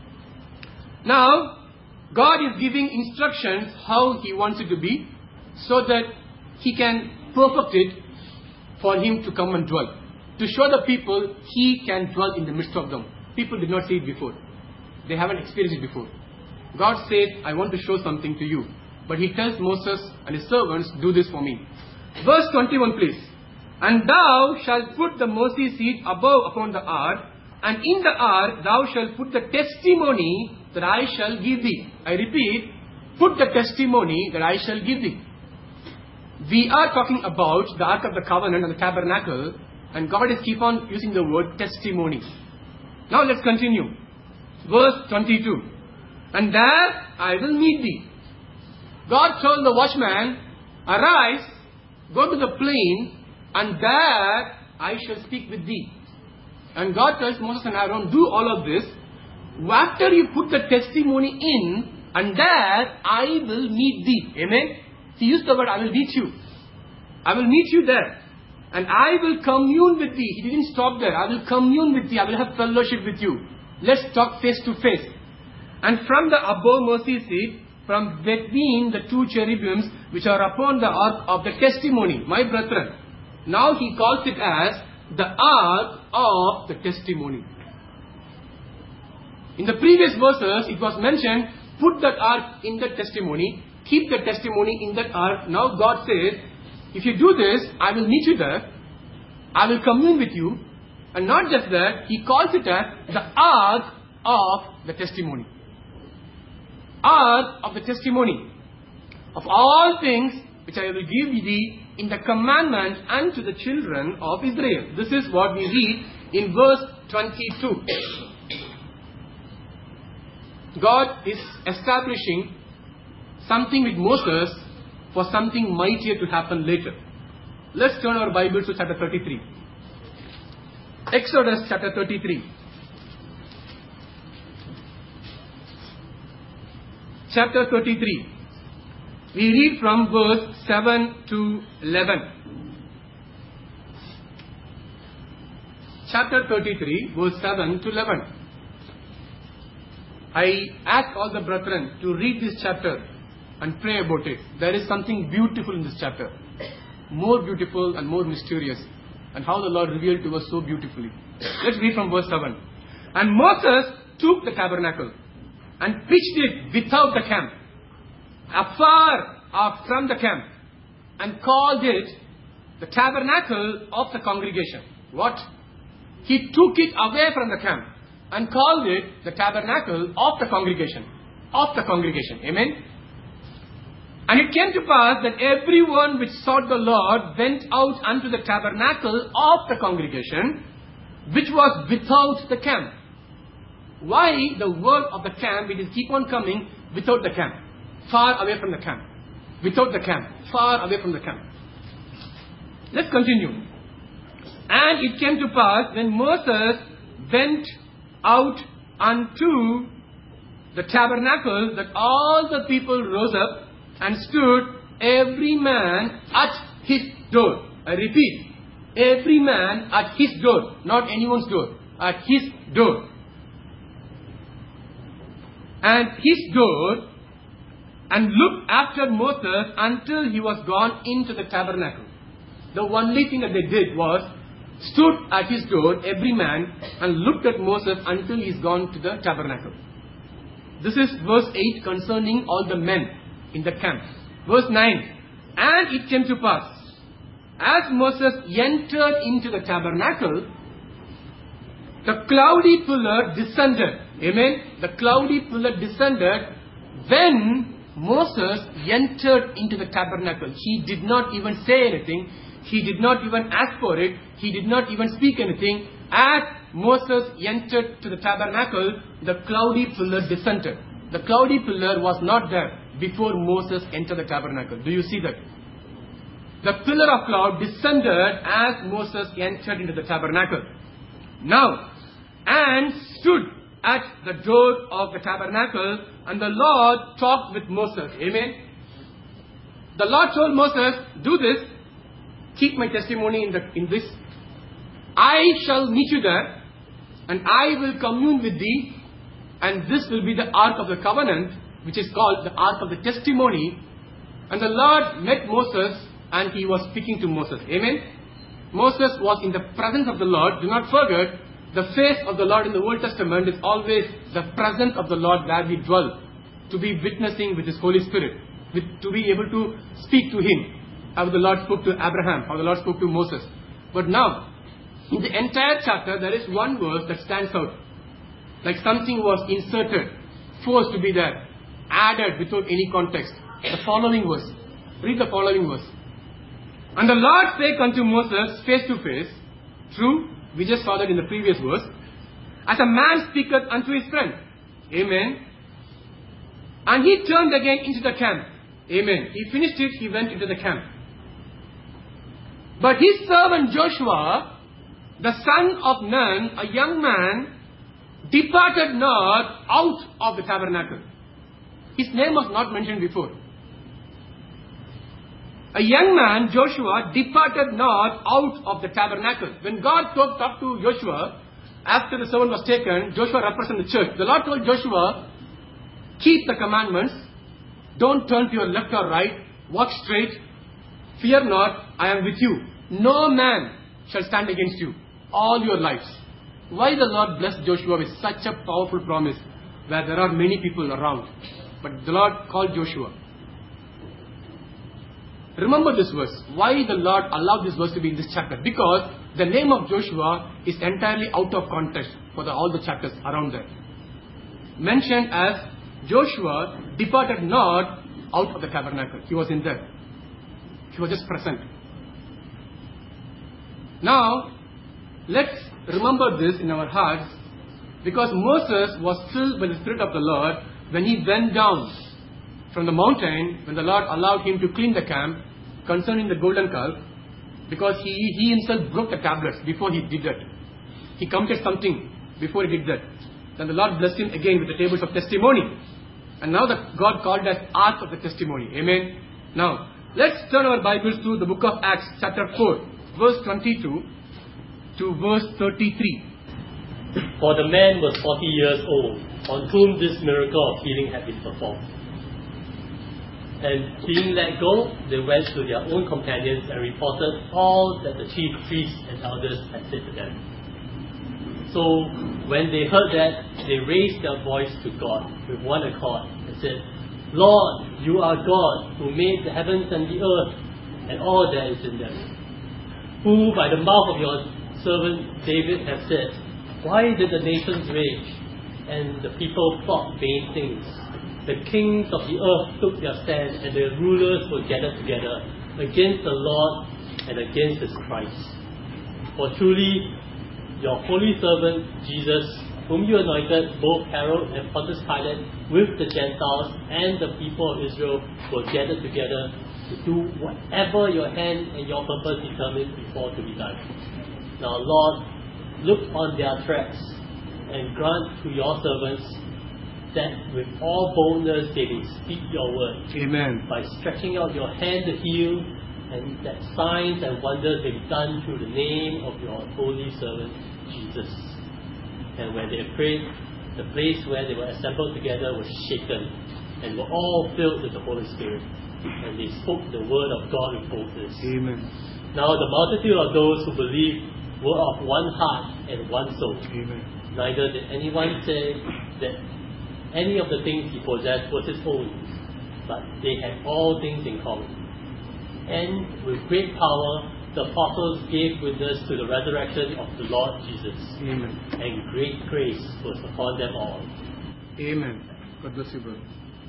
Now, God is giving instructions how He wants it to be, so that He can perfect it for Him to come and dwell. To show the people He can dwell in the midst of them. People did not see it before. They haven't experienced it before. God said, I want to show something to you. But He tells Moses and his servants, do this for me. Verse 21 please. And thou shalt put the mercy seat above upon the ark, and in the ark thou shalt put the testimony that I shall give thee. I repeat, put the testimony that I shall give thee. We are talking about the Ark of the Covenant and the Tabernacle, and God is keep on using the word testimony. Now let's continue. Verse 22. And there I will meet thee. God told the watchman, arise, go to the plain, and there I shall speak with thee. And God tells Moses and Aaron, do all of this. After you put the testimony in, and there I will meet thee. Amen? He used the word, I will meet you. I will meet you there. And I will commune with thee. He didn't stop there. I will commune with thee. I will have fellowship with you. Let's talk face to face. And from the above mercy seat, from between the 2 cherubims which are upon the ark of the testimony, my brethren. Now He calls it as the ark of the testimony. In the previous verses, it was mentioned, put that ark in the testimony, keep the testimony in that ark. Now God says, if you do this, I will meet you there. I will commune with you. And not just that, He calls it as the ark of the testimony. Ark of the testimony. Of all things which I will give thee in the commandments unto the children of Israel. This is what we read in verse 22. God is establishing something with Moses for something mightier to happen later. Let's turn our Bibles to chapter 33. Exodus chapter 33. Chapter 33. We read from verse 7 to 11. Chapter 33, verse 7 to 11. I ask all the brethren to read this chapter and pray about it. There is something beautiful in this chapter. More beautiful and more mysterious. And how the Lord revealed to us so beautifully. Let's read from verse 7. And Moses took the tabernacle and pitched it without the camp, afar off from the camp, and called it the tabernacle of the congregation. What? He took it away from the camp and called it the tabernacle of the congregation. Of the congregation. Amen? And it came to pass that everyone which sought the Lord went out unto the tabernacle of the congregation, which was without the camp. Why the word of the camp? It is keep on coming without the camp. Far away from the camp. Without the camp. Far away from the camp. Let's continue. And it came to pass when Moses went out unto the tabernacle that all the people rose up and stood every man at his door. I repeat, every man at his door, not anyone's door, at his door. And his door, and looked after Moses until he was gone into the tabernacle. The only thing that they did was stood at his door, every man, and looked at Moses until he is gone to the tabernacle. This is verse 8 concerning all the men in the camp. Verse 9. And it came to pass, as Moses entered into the tabernacle, the cloudy pillar descended. Amen. The cloudy pillar descended when Moses entered into the tabernacle. He did not even say anything. He did not even ask for it. He did not even speak anything. As Moses entered to the tabernacle, the cloudy pillar descended. The cloudy pillar was not there before Moses entered the tabernacle. Do you see that? The pillar of cloud descended as Moses entered into the tabernacle. Now, and stood at the door of the tabernacle, and the Lord talked with Moses. Amen. The Lord told Moses, do this, keep my testimony in this. I shall meet you there, and I will commune with thee, and this will be the ark of the covenant, which is called the ark of the testimony. And the Lord met Moses, and he was speaking to Moses. Amen. Moses was in the presence of the Lord. Do not forget, the face of the Lord in the Old Testament is always the presence of the Lord where we dwell, to be witnessing with His Holy Spirit, to be able to speak to Him, how the Lord spoke to Abraham, how the Lord spoke to Moses. But now, in the entire chapter, there is one verse that stands out, like something was inserted, forced to be there, added without any context. The following verse. Read the following verse. And the Lord spake unto Moses face to face. True, we just saw that in the previous verse. As a man speaketh unto his friend. Amen. And he turned again into the camp. Amen. He finished it, he went into the camp. But his servant Joshua, the son of Nun, a young man, departed not out of the tabernacle. His name was not mentioned before. A young man, Joshua, departed not out of the tabernacle. When God talked to Joshua, after the servant was taken, Joshua represented the church. The Lord told Joshua, keep the commandments, don't turn to your left or right, walk straight, fear not, I am with you. No man shall stand against you all your lives. Why the Lord blessed Joshua with such a powerful promise where there are many people around? But the Lord called Joshua. Remember this verse. Why the Lord allowed this verse to be in this chapter? Because the name of Joshua is entirely out of context for all the chapters around there. Mentioned as Joshua departed not out of the tabernacle. He was in there. He was just present. Now, let's remember this in our hearts, because Moses was filled by the Spirit of the Lord when he went down from the mountain, when the Lord allowed him to clean the camp concerning the golden calf, because he himself broke the tablets before he did that. He committed something before he did that. Then the Lord blessed him again with the tables of testimony. And now that God called us Ark of the Testimony. Amen. Now, let's turn our Bibles to the book of Acts, chapter 4, verse 22 to verse 33. For the man was 40 years old, on whom this miracle of healing had been performed. And being let go, they went to their own companions and reported all that the chief priests and elders had said to them. So when they heard that, they raised their voice to God with one accord and said, Lord, you are God, who made the heavens and the earth and all that is in them, who by the mouth of your servant David have said, why did the nations rage and the people plot vain things? The kings of the earth took their stand, and the rulers were gathered together against the Lord and against his Christ. For truly, your holy servant Jesus, whom you anointed, both Herod and Pontius Pilate, with the Gentiles and the people of Israel, were gathered together to do whatever your hand and your purpose determined before to be done. Now, Lord, look on their threats and grant to your servants that with all boldness they may speak your word. Amen. By stretching out your hand to heal, and that signs and wonders may be done through the name of your holy servant Jesus. And when they prayed, the place where they were assembled together was shaken, and were all filled with the Holy Spirit. And they spoke the word of God with boldness. Amen. Now the multitude of those who believed were of one heart and one soul. Amen. Neither did anyone say that any of the things he possessed was his own, but they had all things in common. And with great power, the apostles gave witness to the resurrection of the Lord Jesus. Amen. And great grace was upon them all. Amen. God bless you, brother.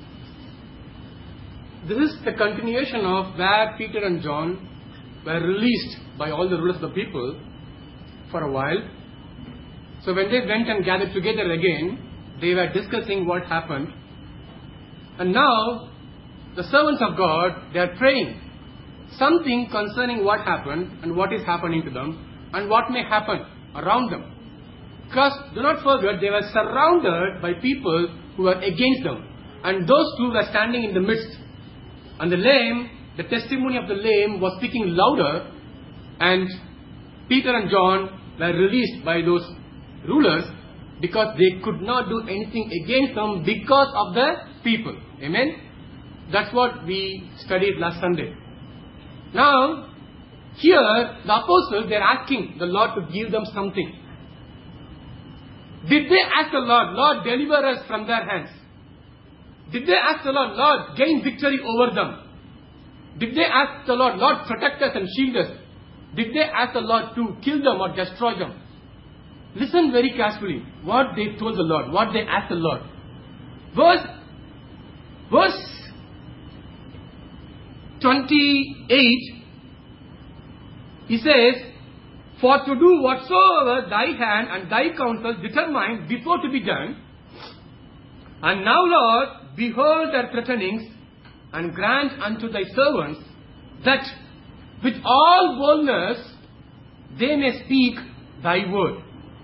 This is the continuation of where Peter and John were released by all the rulers of the people for a while. So when they went and gathered together again, they were discussing what happened. And now, the servants of God, they are praying something concerning what happened and what is happening to them and what may happen around them. Because do not forget, they were surrounded by people who were against them. And those two were standing in the midst. And the lame, the testimony of the lame was speaking louder, and Peter and John were released by those rulers because they could not do anything against them because of the people. Amen? That's what we studied last Sunday. Now, here, the apostles, they are asking the Lord to give them something. Did they ask the Lord, Lord, deliver us from their hands? Did they ask the Lord, Lord, gain victory over them? Did they ask the Lord, Lord, protect us and shield us? Did they ask the Lord to kill them or destroy them? Listen very carefully what they told the Lord, what they asked the Lord. Verse 28, he says, for to do whatsoever thy hand and thy counsel determined before to be done. And now, Lord, behold their threatenings, and grant unto thy servants that with all boldness they may speak thy word.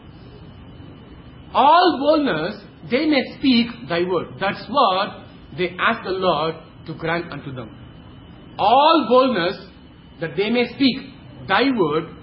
All boldness they may speak thy word. That's what they ask the Lord to grant unto them. All boldness that they may speak thy word.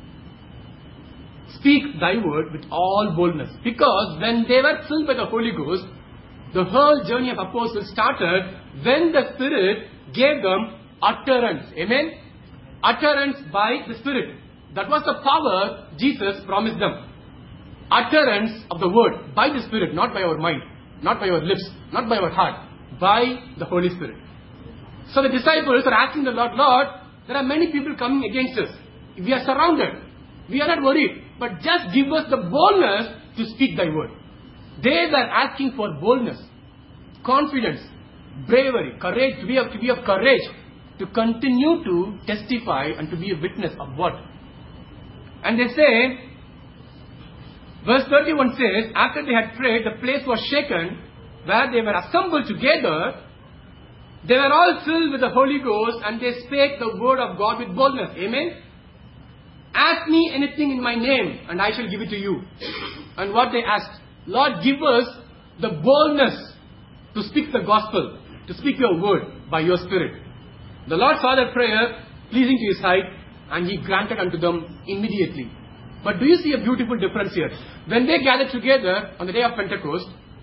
Speak thy word with all boldness. Because when they were filled by the Holy Ghost, the whole journey of apostles started when the Spirit gave them utterance. Amen? Utterance by the Spirit. That was the power Jesus promised them. Utterance of the word by the Spirit, not by our mind, not by our lips, not by our heart, by the Holy Spirit. So the disciples are asking the Lord, Lord, there are many people coming against us. We are surrounded. We are not worried. But just give us the boldness to speak thy word. They were asking for boldness, confidence, bravery, courage, to be of courage, to continue to testify and to be a witness of what? And they say, Verse 31 says, after they had prayed, the place was shaken, where they were assembled together. They were all filled with the Holy Ghost, and they spake the word of God with boldness. Amen. Ask me anything in my name, and I shall give it to you. And what they asked, Lord, give us the boldness to speak the gospel, to speak your word by your Spirit. The Lord saw their prayer pleasing to His sight, and He granted unto them immediately. But do you see a beautiful difference here? When they gathered together on the day of Pentecost,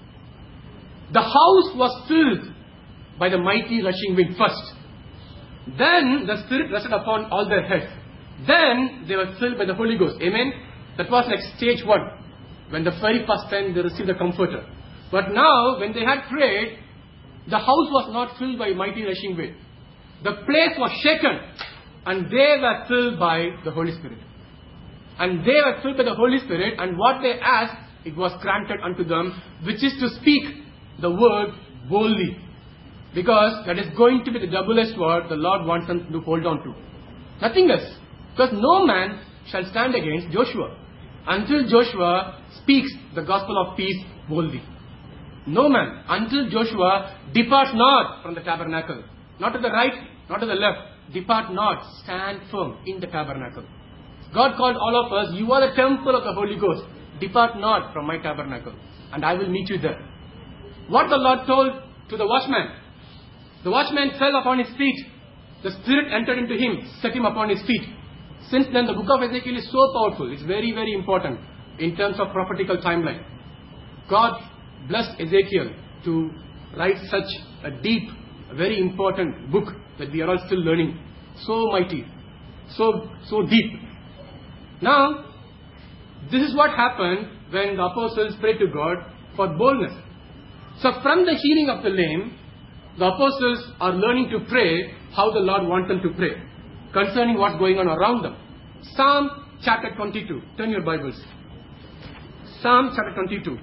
the house was filled by the mighty rushing wind first. Then the Spirit rested upon all their heads. Then they were filled by the Holy Ghost. Amen. That was like stage 1. When the very first time they received the Comforter. But now, when they had prayed, the house was not filled by mighty rushing wind. The place was shaken, and they were filled by the Holy Spirit. And they were filled by the Holy Spirit, and what they asked, it was granted unto them, which is to speak the word boldly. Because that is going to be the double-edged sword the Lord wants them to hold on to. Nothing else. Because no man shall stand against Joshua until Joshua speaks the gospel of peace boldly. No man, until Joshua departs not from the tabernacle. Not to the right, not to the left. Depart not, stand firm in the tabernacle. God called all of us, you are the temple of the Holy Ghost. Depart not from my tabernacle, and I will meet you there. What the Lord told to the watchman. The watchman fell upon his feet. The Spirit entered into him, set him upon his feet. Since then, the book of Ezekiel is so powerful. It's very, very important in terms of prophetical timeline. God blessed Ezekiel to write such a deep, very important book that we are all still learning. So mighty, so deep. Now, this is what happened when the apostles prayed to God for boldness. So from the healing of the lame, the apostles are learning to pray how the Lord wants them to pray concerning what's going on around them. Psalm chapter 22. Turn your Bibles. Psalm chapter 22.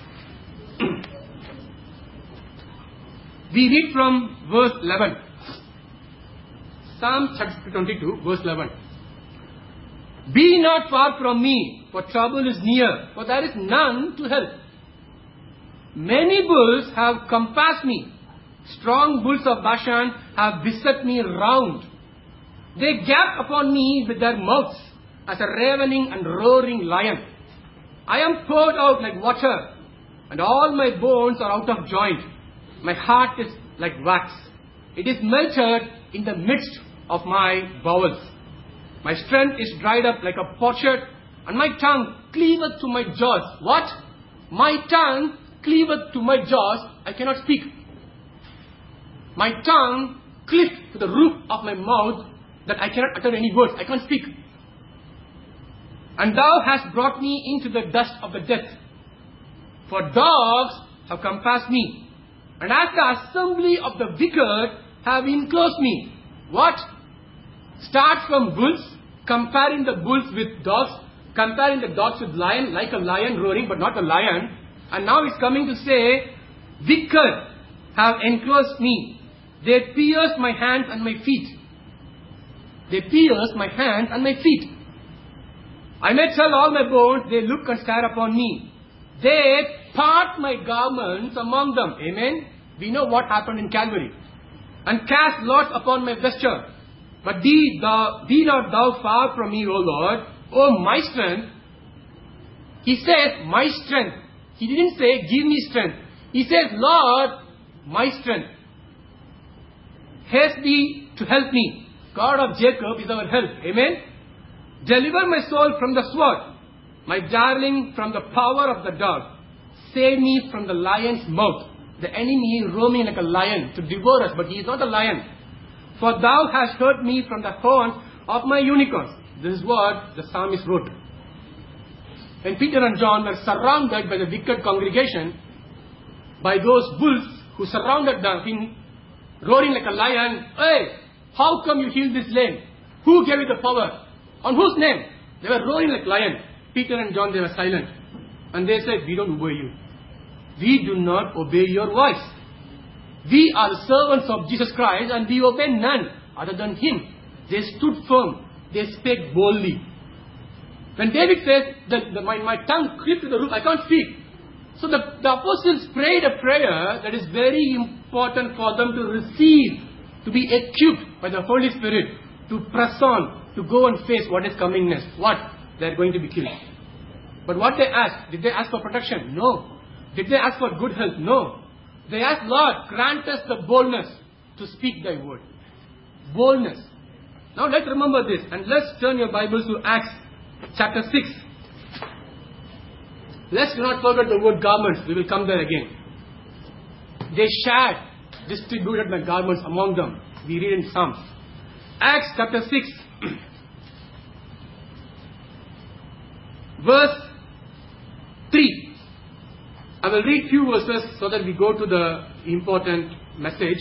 We read from verse 11. Psalm chapter 22, verse 11. Be not far from me, for trouble is near, for there is none to help. Many bulls have compassed me. Strong bulls of Bashan have beset me round. They gap upon me with their mouths as a ravening and roaring lion. I am poured out like water, and all my bones are out of joint. My heart is like wax. It is melted in the midst of my bowels. My strength is dried up like a potsherd, and my tongue cleaveth to my jaws. What? My tongue cleaveth to my jaws. I cannot speak. My tongue cleaved to the roof of my mouth, that I cannot utter any words. I can't speak. And thou hast brought me into the dust of the death. For dogs have compassed me, and as the assembly of the wicked have enclosed me. What? Start from bulls, comparing the bulls with dogs, comparing the dogs with lion, like a lion roaring, but not a lion. And now it's coming to say, wicked have enclosed me. They pierced my hands and my feet. They pierced my hands and my feet. I may tell all my bones, they look and stare upon me. They part my garments among them. Amen. We know what happened in Calvary. And cast lots upon my vesture. But be not thou far from me, O Lord, O my strength. He says, my strength. He didn't say, give me strength. He says, Lord, my strength. Haste thee to help me. God of Jacob is our help. Amen. Deliver my soul from the sword, my darling from the power of the dog. Save me from the lion's mouth. The enemy is roaming like a lion to devour us, but he is not a lion. For thou hast heard me from the horns of my unicorns. This is what the psalmist wrote. When Peter and John were surrounded by the wicked congregation, by those bulls who surrounded them, roaring like a lion, hey, how come you healed this lame? Who gave you the power? On whose name? They were roaring like lion. Peter and John, they were silent. And they said, we don't obey you. We do not obey your voice. We are the servants of Jesus Christ, and we obey none other than Him. They stood firm. They spake boldly. When David says that my tongue cleaves to the roof, I can't speak. So the apostles prayed a prayer that is very important for them to receive, to be equipped by the Holy Spirit, to press on, to go and face what is coming next. What? They are going to be killed. But what they asked? Did they ask for protection? No. Did they ask for good health? No. They asked, Lord, grant us the boldness to speak thy word. Boldness. Now let's remember this, and let's turn your Bibles to Acts chapter 6. Let's not forget the word garments. We will come there again. They shared, distributed the garments among them. We read in Psalms. Acts chapter 6, verse 3. I will read few verses so that we go to the important message.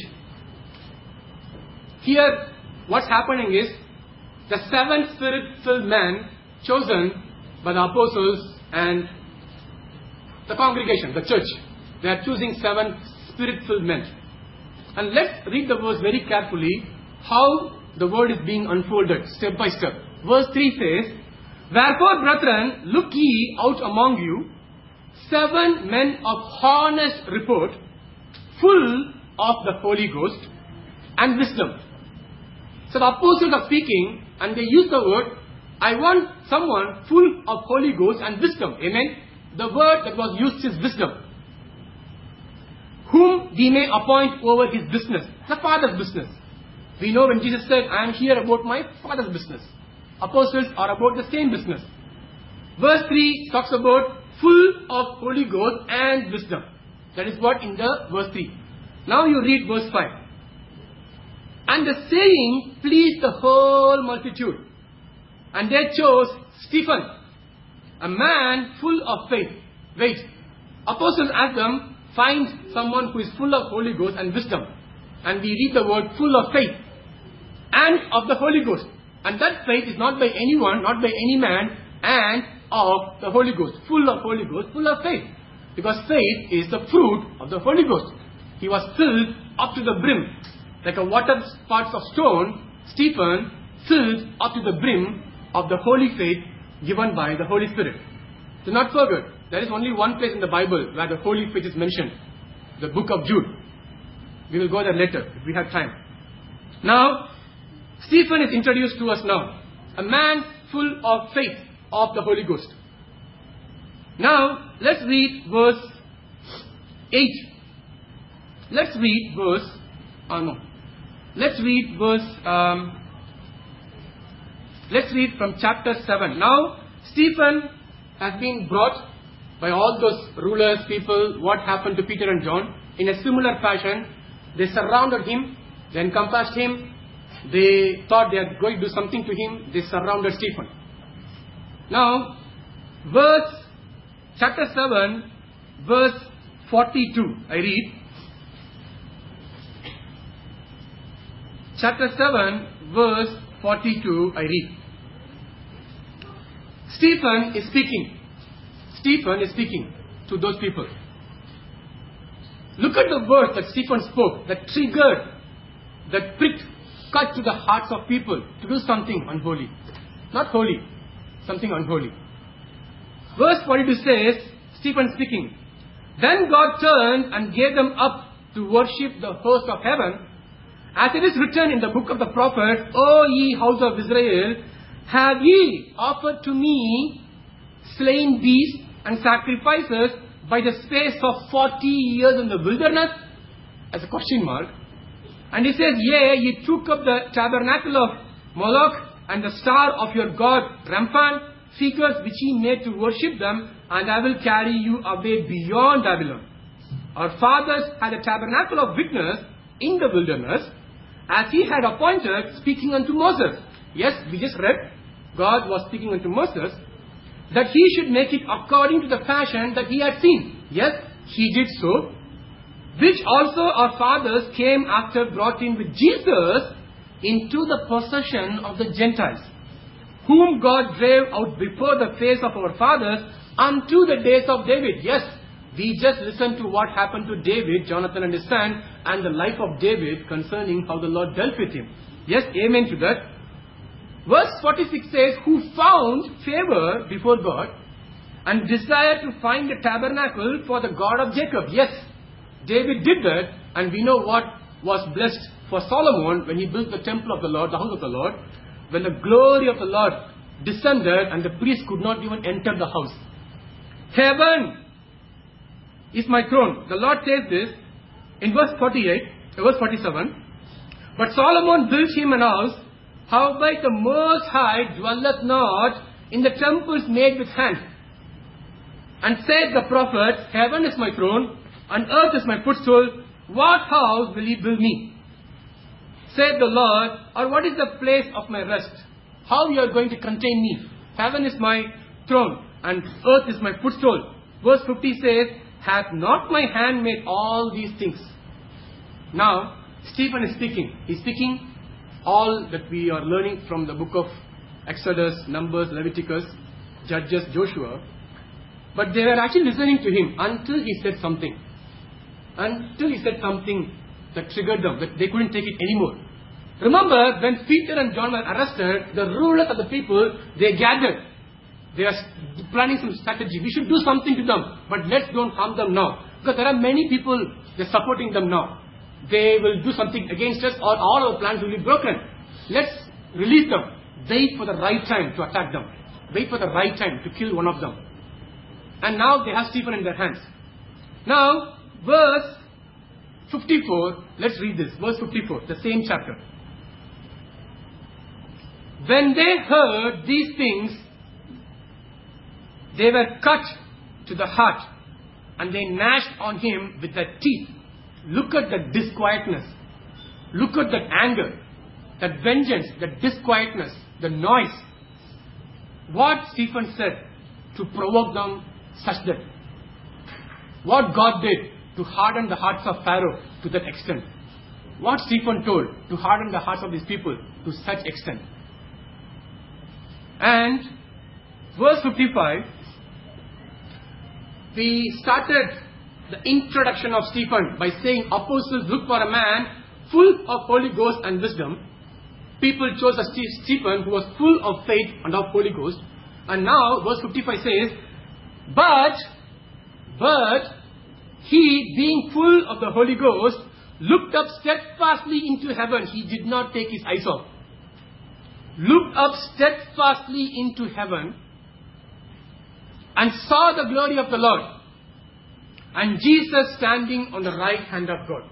Here, what's happening is, the 7 Spirit-filled men chosen by the apostles and the congregation, the church, they are choosing 7 Spirit-filled men. And let's read the verse very carefully, how the word is being unfolded step by step. Verse 3 says, Wherefore, brethren, look ye out among you 7 men of honest report, full of the Holy Ghost and wisdom. So the apostles are speaking, and they use the word, I want someone full of Holy Ghost and wisdom. Amen. The word that was used is wisdom. Whom we may appoint over his business, the Father's business. We know when Jesus said, I am here about my Father's business. Apostles are about the same business. Verse 3 talks about full of Holy Ghost and wisdom. That is what in the verse 3. Now you read verse 5. And the saying pleased the whole multitude. And they chose Stephen, a man full of faith. Wait. Apostles asked them, find someone who is full of Holy Ghost and wisdom. And we read the word full of faith and of the Holy Ghost. And that faith is not by anyone, not by any man, and of the Holy Ghost. Full of Holy Ghost, full of faith. Because faith is the fruit of the Holy Ghost. He was filled up to the brim. Like a water parts of stone, Stephen filled up to the brim of the holy faith given by the Holy Spirit. Do not forget, there is only one place in the Bible where the holy faith is mentioned. The book of Jude. We will go there later if we have time. Now, Stephen is introduced to us now. A man full of faith of the Holy Ghost. Now, let's read verse 8. Let's read verse... Let's read from chapter 7. Now, Stephen has been brought by all those rulers, people. What happened to Peter and John? In a similar fashion, they surrounded him, they encompassed him, they thought they are going to do something to him, they surrounded Stephen. Now, chapter 7, verse 42, I read. Chapter 7, verse 42, I read. Stephen is speaking. Stephen is speaking to those people. Look at the words that Stephen spoke, that triggered, that pricked, cut to the hearts of people to do something unholy. Not holy, something unholy. Verse 42 says, Stephen speaking, Then God turned and gave them up to worship the host of heaven, as it is written in the book of the prophet, O ye house of Israel, have ye offered to me slain beasts and sacrifices by the space of 40 years in the wilderness? As a question mark. And he says, Yea, ye took up the tabernacle of Moloch and the star of your god Remphan, figures which ye made to worship them, and I will carry you away beyond Babylon. Our fathers had a tabernacle of witness in the wilderness, as he had appointed, speaking unto Moses. Yes, we just read, God was speaking unto Moses, that he should make it according to the fashion that he had seen. Yes, he did so. Which also our fathers came after brought in with Jesus into the possession of the Gentiles, whom God drave out before the face of our fathers unto the days of David. Yes, we just listened to what happened to David, Jonathan and his son, and the life of David concerning how the Lord dealt with him. Yes, amen to that. Verse 46 says, who found favor before God and desired to find a tabernacle for the God of Jacob. Yes, David did that, and we know what was blessed for Solomon when he built the temple of the Lord, the house of the Lord, when the glory of the Lord descended and the priest could not even enter the house. Heaven is my throne. The Lord says this in verse 47. But Solomon built him an house, howbeit the Most High dwelleth not in the temples made with hands. And said the prophet, heaven is my throne, and earth is my footstool. What house will ye build me? Said the Lord, or what is the place of my rest? How you are going to contain me? Heaven is my throne, and earth is my footstool. Verse 50 says, hath not my hand made all these things? Now, Stephen is speaking. He's speaking all that we are learning from the book of Exodus, Numbers, Leviticus, Judges, Joshua. But they were actually listening to him until he said something. Until he said something that triggered them, that they couldn't take it anymore. Remember, when Peter and John were arrested, the rulers of the people, they gathered. They are planning some strategy. We should do something to them, but let's don't harm them now. Because there are many people, they're supporting them now. They will do something against us, or all our plans will be broken. Let's release them. Wait for the right time to attack them. Wait for the right time to kill one of them. And now they have Stephen in their hands. Now, verse 54, let's read this. Verse 54, the same chapter. When they heard these things, they were cut to the heart, and they gnashed on him with their teeth. Look at the disquietness. Look at that anger, that vengeance, that disquietness, the noise. What Stephen said to provoke them such that. What God did to harden the hearts of Pharaoh to that extent. What Stephen told to harden the hearts of these people to such extent. And verse 55, we started the introduction of Stephen by saying apostles look for a man full of Holy Ghost and wisdom. People chose a Stephen who was full of faith and of Holy Ghost. And now verse 55 says, but he, being full of the Holy Ghost, looked up steadfastly into heaven. He did not take his eyes off. Looked up steadfastly into heaven and saw the glory of the Lord and Jesus standing on the right hand of God.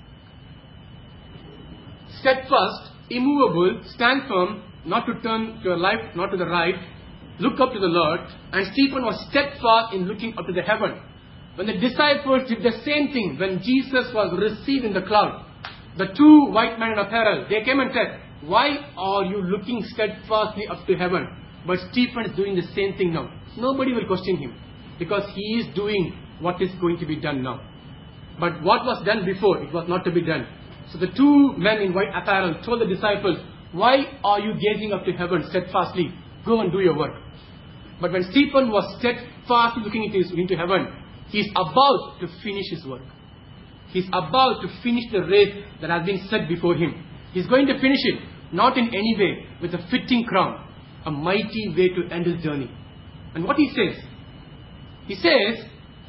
Steadfast, immovable, stand firm, not to turn to your left, not to the right, look up to the Lord. And Stephen was steadfast in looking up to the heaven. When the disciples did the same thing, when Jesus was received in the cloud, the two white men in apparel, they came and said, why are you looking steadfastly up to heaven? But Stephen is doing the same thing now. Nobody will question him, because he is doing what is going to be done now. But what was done before, it was not to be done. So the two men in white apparel told the disciples, why are you gazing up to heaven steadfastly? Go and do your work. But when Stephen was steadfastly looking into heaven, he is about to finish his work. He is about to finish the race that has been set before him. He is going to finish it, not in any way, with a fitting crown, a mighty way to end his journey. And what he says? He says,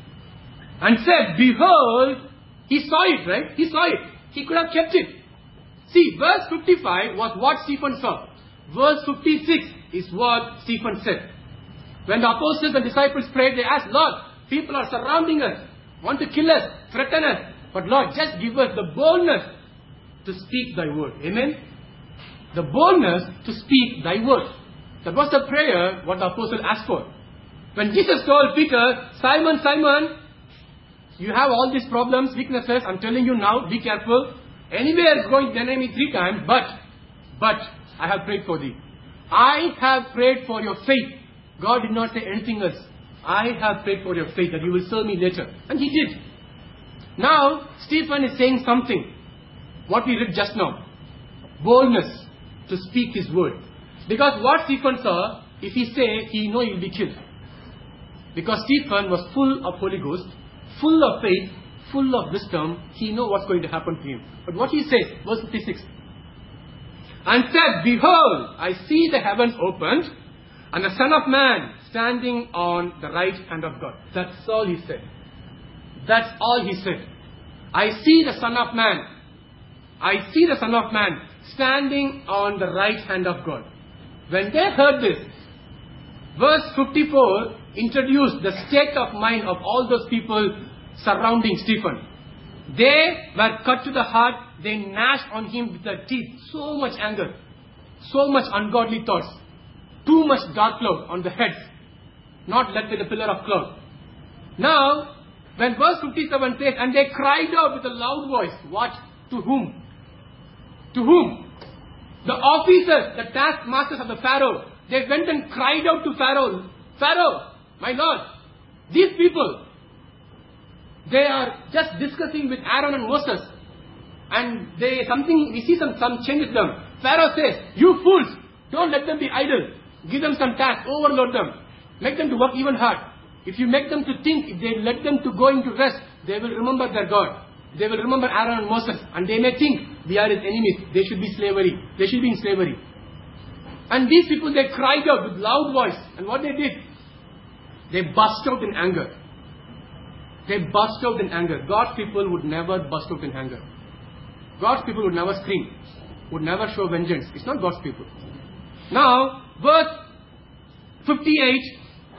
and said, behold, he saw it, right? He saw it. He could have kept it. See, verse 55 was what Stephen saw. Verse 56 is what Stephen said. When the apostles and disciples prayed, they asked, Lord, people are surrounding us, want to kill us, threaten us. But Lord, just give us the boldness to speak thy word. Amen? The boldness to speak thy word. That was the prayer what the apostle asked for. When Jesus told Peter, Simon, Simon, you have all these problems, weaknesses, I'm telling you now, be careful. Anywhere is going to deny me 3 times, but I have prayed for thee. I have prayed for your faith. God did not say anything else. I have prayed for your faith that you will serve me later. And he did. Now, Stephen is saying something. What we read just now. Boldness to speak his word. Because what Stephen saw, if he say, he know he will be killed. Because Stephen was full of Holy Ghost, full of faith, full of wisdom, he know what's going to happen to him. But what he says, verse 56. and said, Behold, I see the heavens opened, and the Son of Man standing on the right hand of God. That's all he said. That's all he said. I see the Son of Man. I see the Son of Man standing on the right hand of God. When they heard this, verse 54 introduced the state of mind of all those people surrounding Stephen. They were cut to the heart. They gnashed on him with their teeth. So much anger. So much ungodly thoughts. Too much dark cloud on the heads. Not led with a pillar of cloud. Now, when verse 57 says, and they cried out with a loud voice. What? To whom? To whom? The officers, the taskmasters of the Pharaoh. They went and cried out to Pharaoh. Pharaoh, my Lord, these people, they are just discussing with Aaron and Moses. And we see some change with them. Pharaoh says, you fools, don't let them be idle. Give them some task, overload them. Make them to work even hard. If you make them to think, if they let them to go into rest, they will remember their God. They will remember Aaron and Moses. And they may think, we are his enemies. They should be slavery. They should be in slavery. And these people, they cried out with loud voice. And what they did? They burst out in anger. They burst out in anger. God's people would never burst out in anger. God's people would never scream. Would never show vengeance. It's not God's people. Now, verse 58.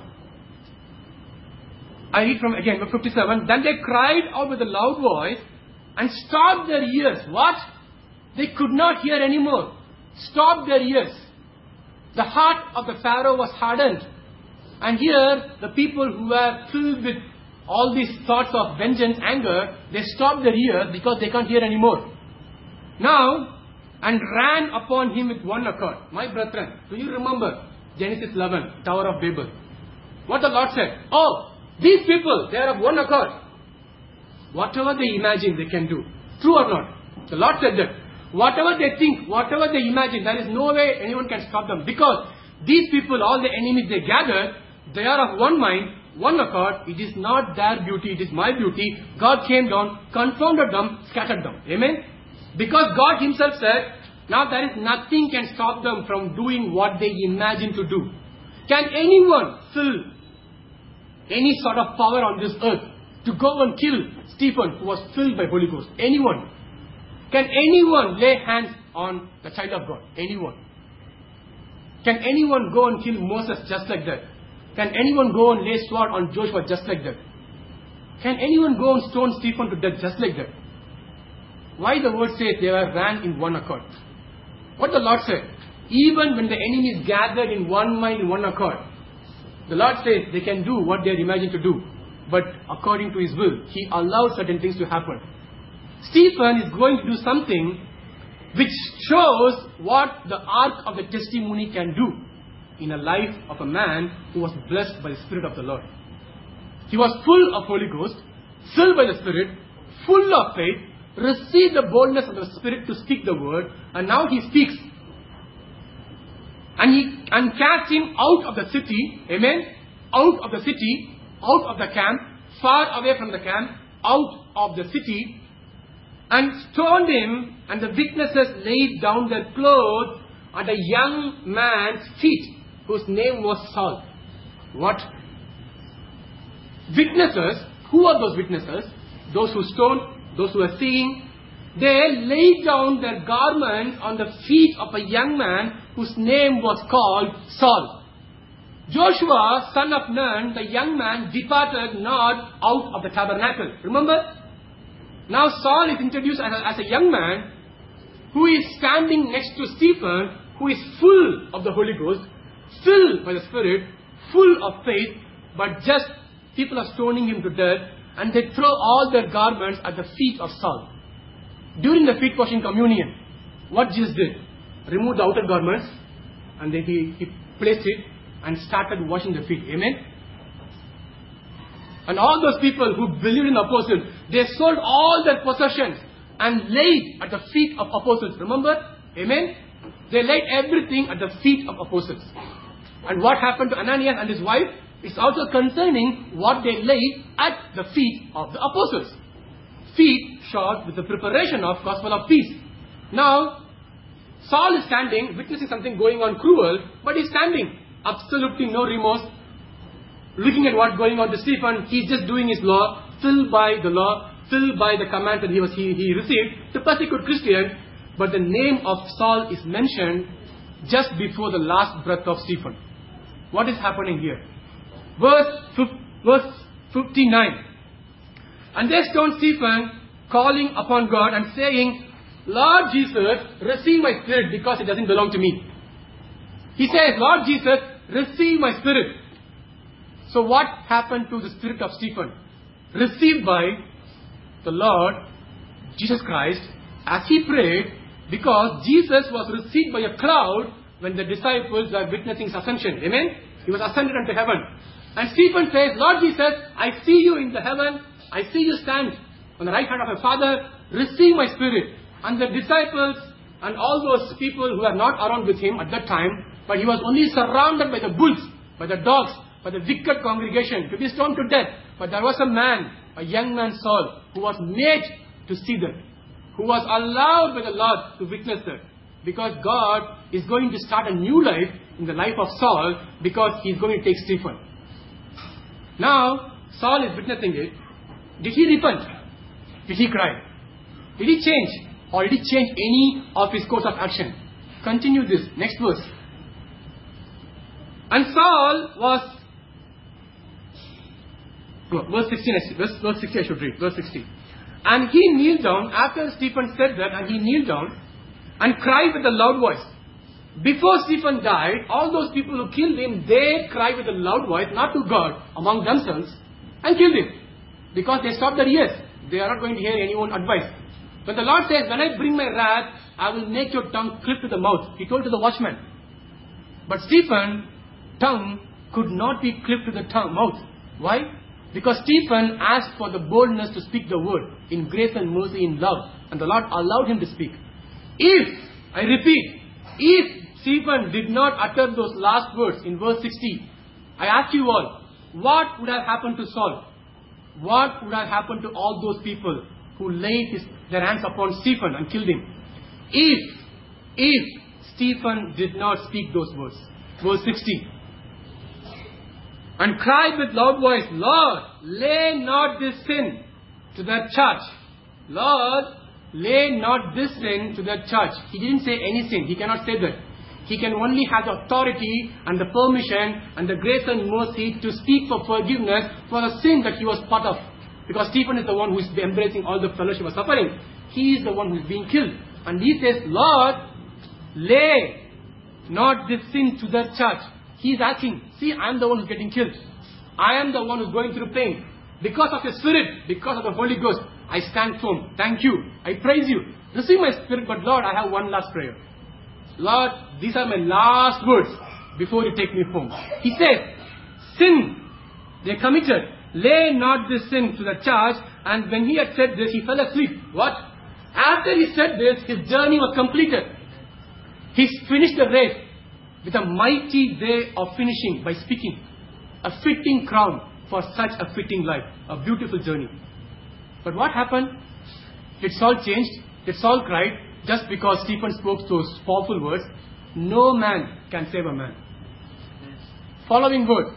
I read from again, verse 57. Then they cried out with a loud voice and stopped their ears. What? They could not hear anymore. Stopped their ears. The heart of the Pharaoh was hardened. And here, the people who were filled with all these thoughts of vengeance, anger, they stopped their ears because they can't hear anymore. Now, and ran upon him with one accord. My brethren, do you remember Genesis 11, Tower of Babel? What the Lord said? Oh, these people, they are of one accord. Whatever they imagine, they can do. True or not? The Lord said that. Whatever they think, whatever they imagine, there is no way anyone can stop them. Because these people, all the enemies they gathered, they are of one mind, one accord. It is not their beauty, it is my beauty. God came down, confounded them, scattered them. Amen? Because God himself said, now there is nothing can stop them from doing what they imagine to do. Can anyone fill any sort of power on this earth to go and kill Stephen, who was filled by Holy Ghost? Anyone? Can anyone lay hands on the child of God? Anyone? Can anyone go and kill Moses just like that? Can anyone go and lay sword on Joshua just like that? Can anyone go and stone Stephen to death just like that? Why the word says they were ran in one accord? What the Lord said, even when the enemy is gathered in one mind, in one accord, the Lord says they can do what they are imagined to do. But according to His will, He allows certain things to happen. Stephen is going to do something which shows what the ark of the testimony can do in a life of a man who was blessed by the Spirit of the Lord. He was full of Holy Ghost, filled by the Spirit, full of faith, received the boldness of the Spirit to speak the word, and now he speaks. And cast him out of the city, amen, out of the city, out of the camp, far away from the camp, out of the city, and stoned him, and the witnesses laid down their clothes at a young man's feet, whose name was Saul. What? Witnesses, who are those witnesses? Those who stoned, those who are seeing. They laid down their garments on the feet of a young man whose name was called Saul. Joshua, son of Nun, the young man, departed not out of the tabernacle. Remember? Now Saul is introduced as a young man who is standing next to Stephen, who is full of the Holy Ghost, filled by the Spirit, full of faith, but just people are stoning him to death, and they throw all their garments at the feet of Saul. During the feet washing communion, what Jesus did? Removed the outer garments, and then he placed it and started washing the feet. Amen? And all those people who believed in the apostles, they sold all their possessions and laid at the feet of apostles. Remember? Amen? They laid everything at the feet of apostles. And what happened to Ananias and his wife is also concerning what they laid at the feet of the apostles. Feet shod with the preparation of gospel of peace. Now, Saul is standing, witnessing something going on cruel, but he's standing. Absolutely no remorse. Looking at what's going on to Stephen, he's just doing his law, filled by the law, filled by the command that he received to persecute Christians. But the name of Saul is mentioned just before the last breath of Stephen. What is happening here? Verse 59. And they stoned Stephen, calling upon God and saying, Lord Jesus, receive my spirit because it doesn't belong to me. He says, Lord Jesus, receive my spirit. So what happened to the spirit of Stephen? Received by the Lord Jesus Christ as he prayed, because Jesus was received by a crowd when the disciples were witnessing his ascension. Amen? He was ascended unto heaven. And Stephen says, Lord Jesus, I see you in the heaven. I see you stand on the right hand of my Father. Receive my spirit. And the disciples and all those people who were not around with him at that time, but he was only surrounded by the bulls, by the dogs, by the wicked congregation, to be stoned to death. But there was a man, a young man Saul, who was made to see that, who was allowed by the Lord to witness that. Because God is going to start a new life in the life of Saul, because he is going to take Stephen. Now, Saul is witnessing it. Did he repent? Did he cry? Did he change? Or did he change any of his course of action? Continue this. Next verse. And Saul was... Verse 16 I should read. Verse 16. And he kneeled down, after Stephen said that, and he kneeled down and cried with a loud voice. Before Stephen died, all those people who killed him, they cried with a loud voice, not to God, among themselves, and killed him. Because they stopped their ears. They are not going to hear anyone's advice. But the Lord says, when I bring my wrath, I will make your tongue cleave to the mouth. He told to the watchman. But Stephen's tongue could not be cleaved to the mouth. Why? Because Stephen asked for the boldness to speak the word in grace and mercy, in love. And the Lord allowed him to speak. I repeat, if Stephen did not utter those last words in verse 60, I ask you all, what would have happened to Saul? What would have happened to all those people who laid their hands upon Stephen and killed him? If Stephen did not speak those words. Verse 60. And cried with loud voice, Lord, lay not this sin to their charge. Lord, lay not this sin to their charge. He didn't say any sin. He cannot say that. He can only have the authority and the permission and the grace and mercy to speak for forgiveness for the sin that he was part of. Because Stephen is the one who is embracing all the fellowship of suffering. He is the one who is being killed. And he says, Lord, lay not this sin to their charge. He is asking, see, I am the one who is getting killed. I am the one who is going through pain. Because of your Spirit, because of the Holy Ghost, I stand firm. Thank you. I praise you. Receive my spirit, but Lord, I have one last prayer. Lord, these are my last words before you take me home. He said, sin they committed, lay not this sin to the charge. And when he had said this, he fell asleep. What? After he said this, his journey was completed. He finished the race with a mighty way of finishing by speaking. A fitting crown for such a fitting life. A beautiful journey. But what happened? Did Saul change? Did Saul cry just because Stephen spoke those powerful words? No man can save a man. Following word.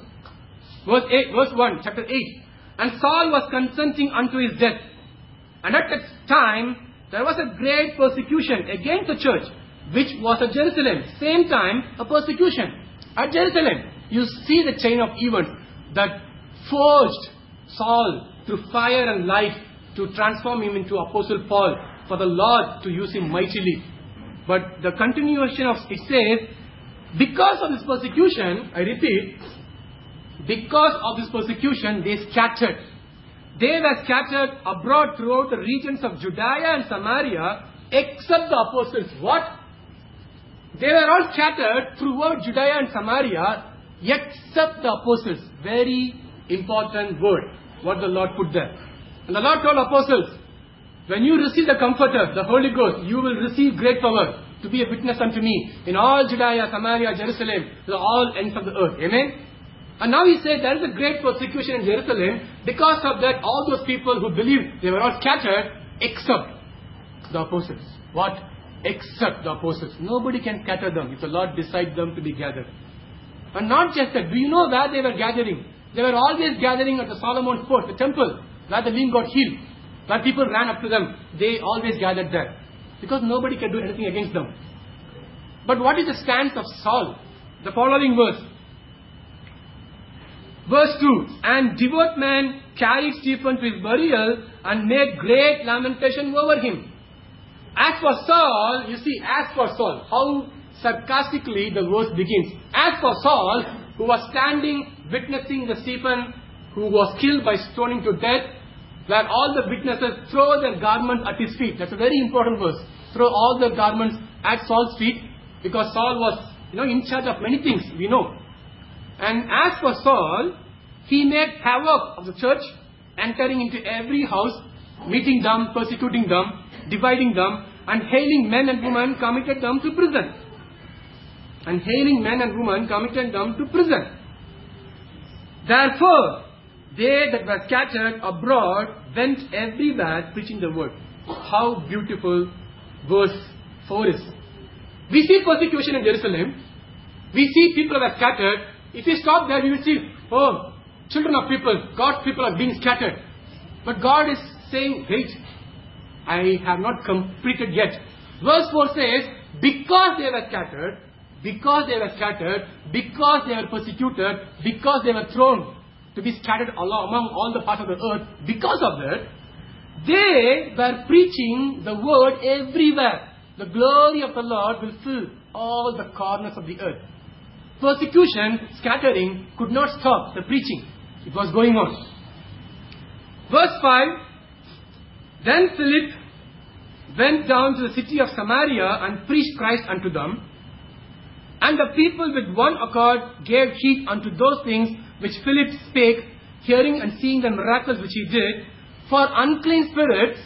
Verse 1, chapter 8. And Saul was consenting unto his death. And at that time, there was a great persecution against the church, which was at Jerusalem. Same time, a persecution at Jerusalem. You see the chain of events that forged Saul through fire and light to transform him into Apostle Paul, for the Lord to use him mightily. But the continuation of it says, because of this persecution, I repeat, because of this persecution, they scattered. They were scattered abroad throughout the regions of Judea and Samaria, except the apostles. What? They were all scattered throughout Judea and Samaria, except the apostles. Very important word, what the Lord put there. And the Lord told apostles, when you receive the Comforter, the Holy Ghost, you will receive great power to be a witness unto me in all Judea, Samaria, Jerusalem, to all ends of the earth. Amen? And now he said there is a great persecution in Jerusalem. Because of that, all those people who believed, they were all scattered except the apostles. What? except the apostles. Nobody can scatter them if the Lord decides them to be gathered. And not just that, do you know where they were gathering? They were always gathering at the Solomon's Porch, the temple, where the lame got healed, where people ran up to them. They always gathered there, because nobody can do anything against them. But what is the stance of Saul? The following verse. Verse 2. And devout men carried Stephen to his burial and made great lamentation over him. As for Saul, you see, as for Saul, how sarcastically the verse begins. As for Saul, who was standing witnessing the Stephen who was killed by stoning to death, where all the witnesses throw their garments at his feet. That's a very important verse. Throw all their garments at Saul's feet, because Saul was, in charge of many things, we know. And as for Saul, he made havoc of the church, entering into every house, meeting them, persecuting them, dividing them, and hailing men and women, committed them to prison. Therefore, they that were scattered abroad went everywhere preaching the word. How beautiful verse 4 is. We see persecution in Jerusalem. We see people were scattered. If you stop there, you will see, children of people, God's people are being scattered. But God is saying, wait, I have not completed yet. Verse 4 says, because they were scattered, because they were persecuted, because they were thrown to be scattered among all the parts of the earth, because of that, they were preaching the word everywhere. The glory of the Lord will fill all the corners of the earth. Persecution, scattering, could not stop the preaching. It was going on. Verse 5, then Philip went down to the city of Samaria and preached Christ unto them. And the people with one accord gave heed unto those things which Philip spake, hearing and seeing the miracles which he did. For unclean spirits,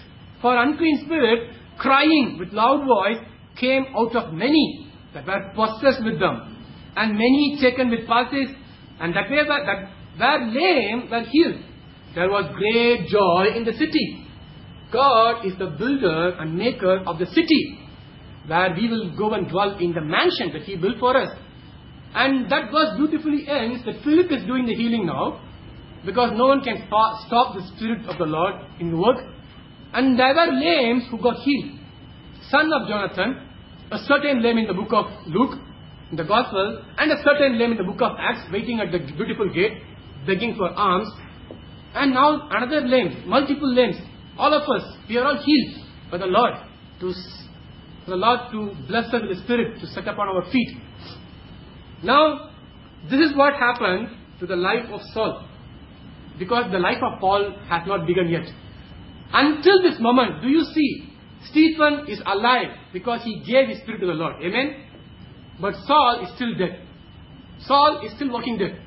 crying with loud voice, came out of many that were possessed with them. And many taken with palsies, and that were lame were healed. There was great joy in the city. God is the builder and maker of the city, where we will go and dwell in the mansion that He built for us. And that verse beautifully ends that Philip is doing the healing now, because no one can stop the Spirit of the Lord in the work. And there were lames who got healed. Son of Jonathan, a certain lame in the book of Luke, in the Gospel, and a certain lame in the book of Acts, waiting at the beautiful gate, begging for alms. And now another lame, multiple lames. All of us, we are all healed by the Lord, for the Lord to bless us with the Spirit, to set upon our feet. Now, this is what happened to the life of Saul, because the life of Paul has not begun yet. Until this moment, do you see, Stephen is alive because he gave his spirit to the Lord. Amen? But Saul is still dead. Saul is still walking dead.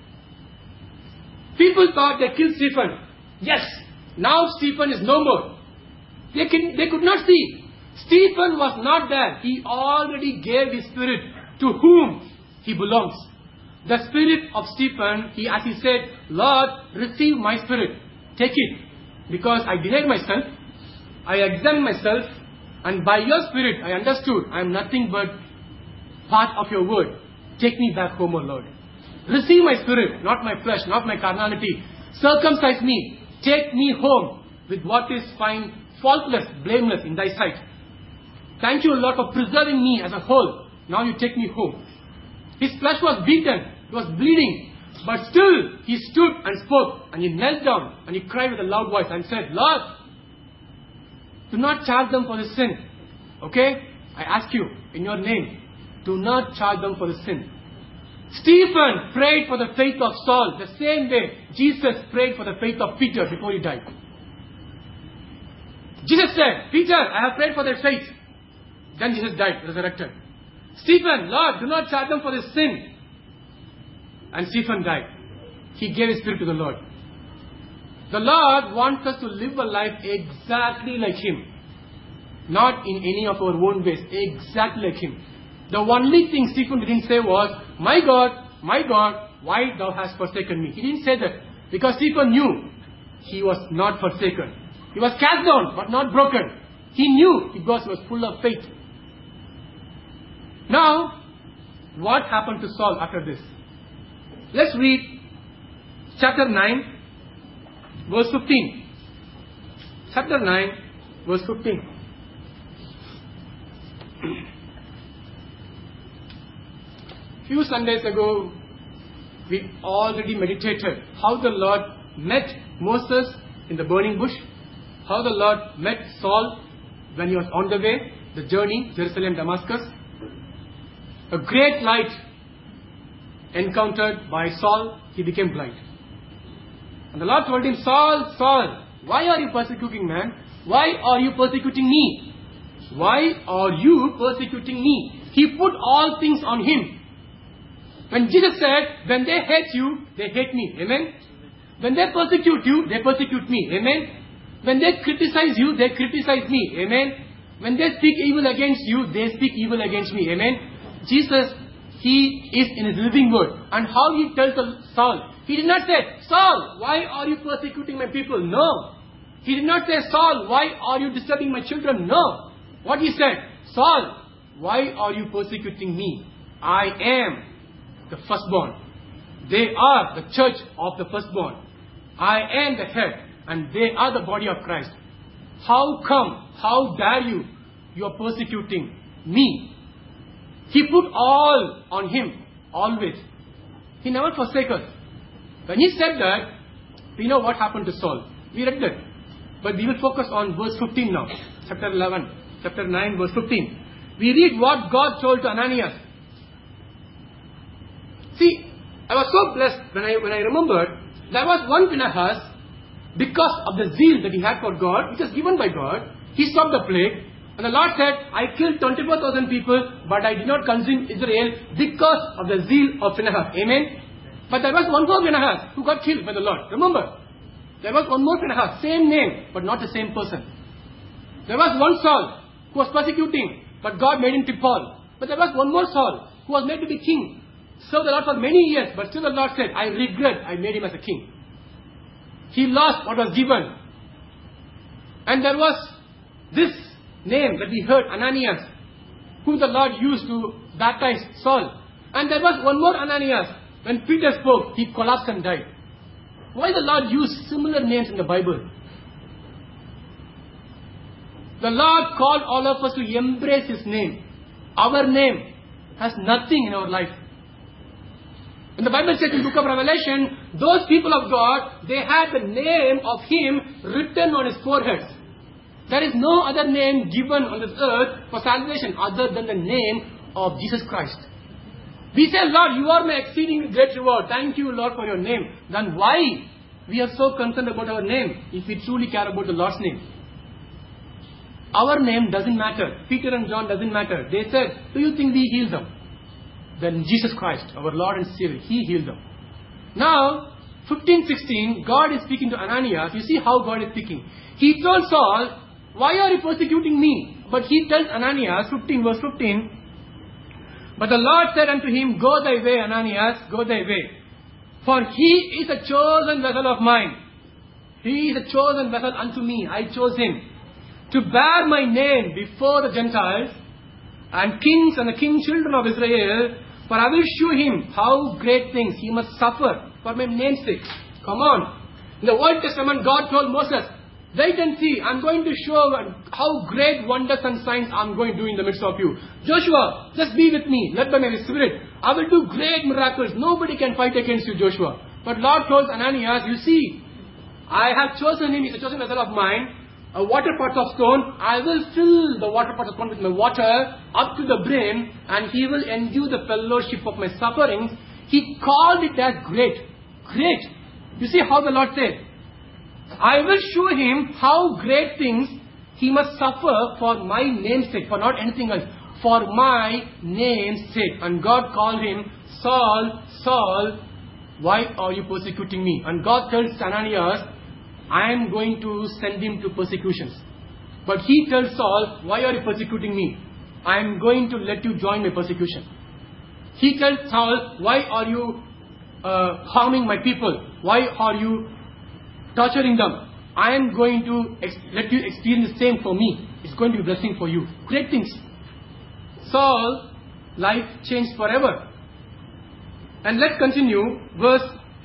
People thought they killed Stephen. Yes, now Stephen is no more. They could not see. Stephen was not there. He already gave his spirit to whom he belongs. The spirit of Stephen, as he said, Lord, receive my spirit. Take it. Because I denied myself, I examined myself, and by your spirit I understood I am nothing but part of your word. Take me back home, O Lord. Receive my spirit, not my flesh, not my carnality. Circumcise me. Take me home with what is fine, faultless, blameless in thy sight. Thank you, Lord, for preserving me as a whole. Now you take me home. His flesh was beaten, it was bleeding, but still he stood and spoke, and he knelt down and he cried with a loud voice and said, Lord, do not charge them for the sin. Okay? I ask you, in your name, do not charge them for the sin. Stephen prayed for the faith of Saul the same way Jesus prayed for the faith of Peter before he died. Jesus said, Peter, I have prayed for their faith. Then Jesus died, resurrected. Stephen, Lord, do not charge them for this sin. And Stephen died. He gave his spirit to the Lord. The Lord wants us to live a life exactly like Him. Not in any of our own ways. Exactly like Him. The only thing Stephen didn't say was, my God, why thou hast forsaken me? He didn't say that. Because Stephen knew he was not forsaken. He was cast down, but not broken. He knew because he was full of faith. Now, what happened to Saul after this? Let's read chapter 9, verse 15. Chapter 9, verse 15. Few Sundays ago, we already meditated how the Lord met Moses in the burning bush, how the Lord met Saul when he was on the way, the journey, Jerusalem, Damascus. A great light encountered by Saul, he became blind. And the Lord told him, Saul, Saul, why are you persecuting man? Why are you persecuting me? Why are you persecuting me? He put all things on him. When Jesus said, when they hate you, they hate me. Amen. When they persecute you, they persecute me. Amen. When they criticize you, they criticize me. Amen. When they speak evil against you, they speak evil against me. Amen. Jesus, he is in his living word. And how he tells Saul, he did not say, Saul, why are you persecuting my people? No. He did not say, Saul, why are you disturbing my children? No. What he said, Saul, why are you persecuting me? I am the firstborn. They are the church of the firstborn. I am the head, and they are the body of Christ. How come? How dare you? You are persecuting me. He put all on him, always. He never forsake us. When he said that, we know what happened to Saul. We read that. But we will focus on verse 15 now. Chapter 9, verse 15. We read what God told to Ananias. See, I was so blessed when I remembered there was one Phinehas, because of the zeal that he had for God, which was given by God, he stopped the plague. And the Lord said, I killed 24,000 people, but I did not consume Israel because of the zeal of Phinehas. Amen. But there was one more Phinehas who got killed by the Lord. Remember, there was one more Phinehas, same name, but not the same person. There was one Saul who was persecuting, but God made him to Paul. But there was one more Saul who was made to be king. Served the Lord for many years, but still the Lord said, I regret I made him as a king. He lost what was given. And there was this name that we heard, Ananias, who the Lord used to baptize Saul. And there was one more Ananias. When Peter spoke, he collapsed and died. Why the Lord used similar names in the Bible? The Lord called all of us to embrace His name. Our name has nothing in our life. And the Bible says in the book of Revelation, those people of God, they had the name of Him written on His foreheads. There is no other name given on this earth for salvation other than the name of Jesus Christ. We say, Lord, you are my exceeding great reward. Thank you, Lord, for your name. Then why we are so concerned about our name if we truly care about the Lord's name? Our name doesn't matter. Peter and John doesn't matter. They said, do you think we healed them? Then Jesus Christ, our Lord and Savior, He healed them. Now, 15:16, God is speaking to Ananias. You see how God is speaking. He told Saul, why are you persecuting me? But he tells Ananias, 15 verse 15, but the Lord said unto him, go thy way, Ananias, go thy way. For he is a chosen vessel of mine. He is a chosen vessel unto me. I chose him to bear my name before the Gentiles and kings and the king children of Israel. For I will show him how great things he must suffer for my name's sake. Come on. In the Old Testament, God told Moses, wait and see, I'm going to show how great wonders and signs I'm going to do in the midst of you. Joshua, just be with me, led by my Spirit. I will do great miracles. Nobody can fight against you, Joshua. But Lord told Ananias, you see, I have chosen him, he's a chosen vessel of mine. A water pot of stone, I will fill the water pot of stone with my water up to the brim, and he will endure the fellowship of my sufferings. He called it as great. Great. You see how the Lord said, I will show him how great things he must suffer for my name's sake, for not anything else, for my name's sake. And God called him, Saul, Saul, why are you persecuting me? And God tells Ananias, I am going to send him to persecutions. But he tells Saul, why are you persecuting me? I am going to let you join my persecution. He tells Saul, why are you harming my people? Why are you torturing them? I am going to let you experience the same for me. It's going to be a blessing for you. Great things. Saul life changed forever. And let's continue verse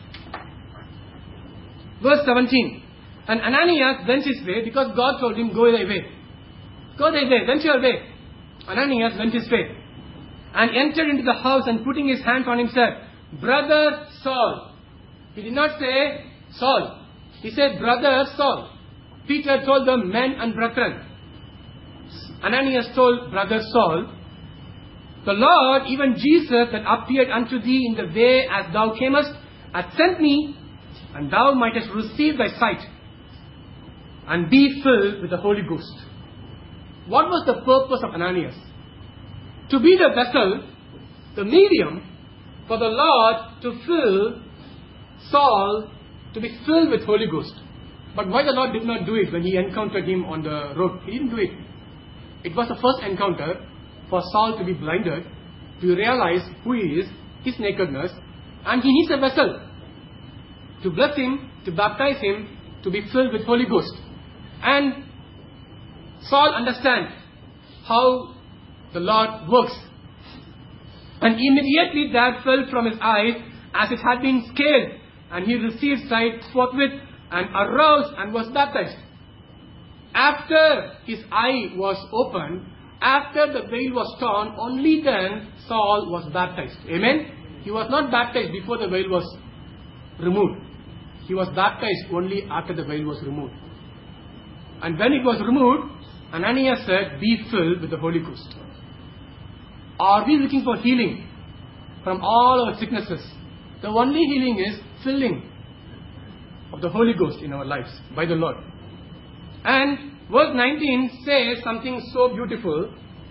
17. And Ananias went his way because God told him, go thy way. Go thy way, went your way. Ananias went his way and entered into the house and putting his hands on him said, Brother Saul. He did not say Saul. He said, Brother Saul. Peter told them, men and brethren. Ananias told Brother Saul, the Lord, even Jesus that appeared unto thee in the way as thou camest, hath sent me, and thou mightest receive thy sight, and be filled with the Holy Ghost. What was the purpose of Ananias? To be the vessel, the medium, for the Lord to fill Saul to be filled with Holy Ghost. But why the Lord did not do it when he encountered him on the road? He didn't do it. It was the first encounter for Saul to be blinded, to realize who he is, his nakedness, and he needs a vessel to bless him, to baptize him, to be filled with Holy Ghost. And Saul understands how the Lord works. And immediately there fell from his eyes as it had been scaled, and he received sight forthwith, and arose and was baptized. After his eye was opened, after the veil was torn, only then Saul was baptized. Amen? He was not baptized before the veil was removed. He was baptized only after the veil was removed. And when it was removed, Ananias said, be filled with the Holy Ghost. Are we looking for healing from all our sicknesses? The only healing is filling of the Holy Ghost in our lives by the Lord. And verse 19 says something so beautiful.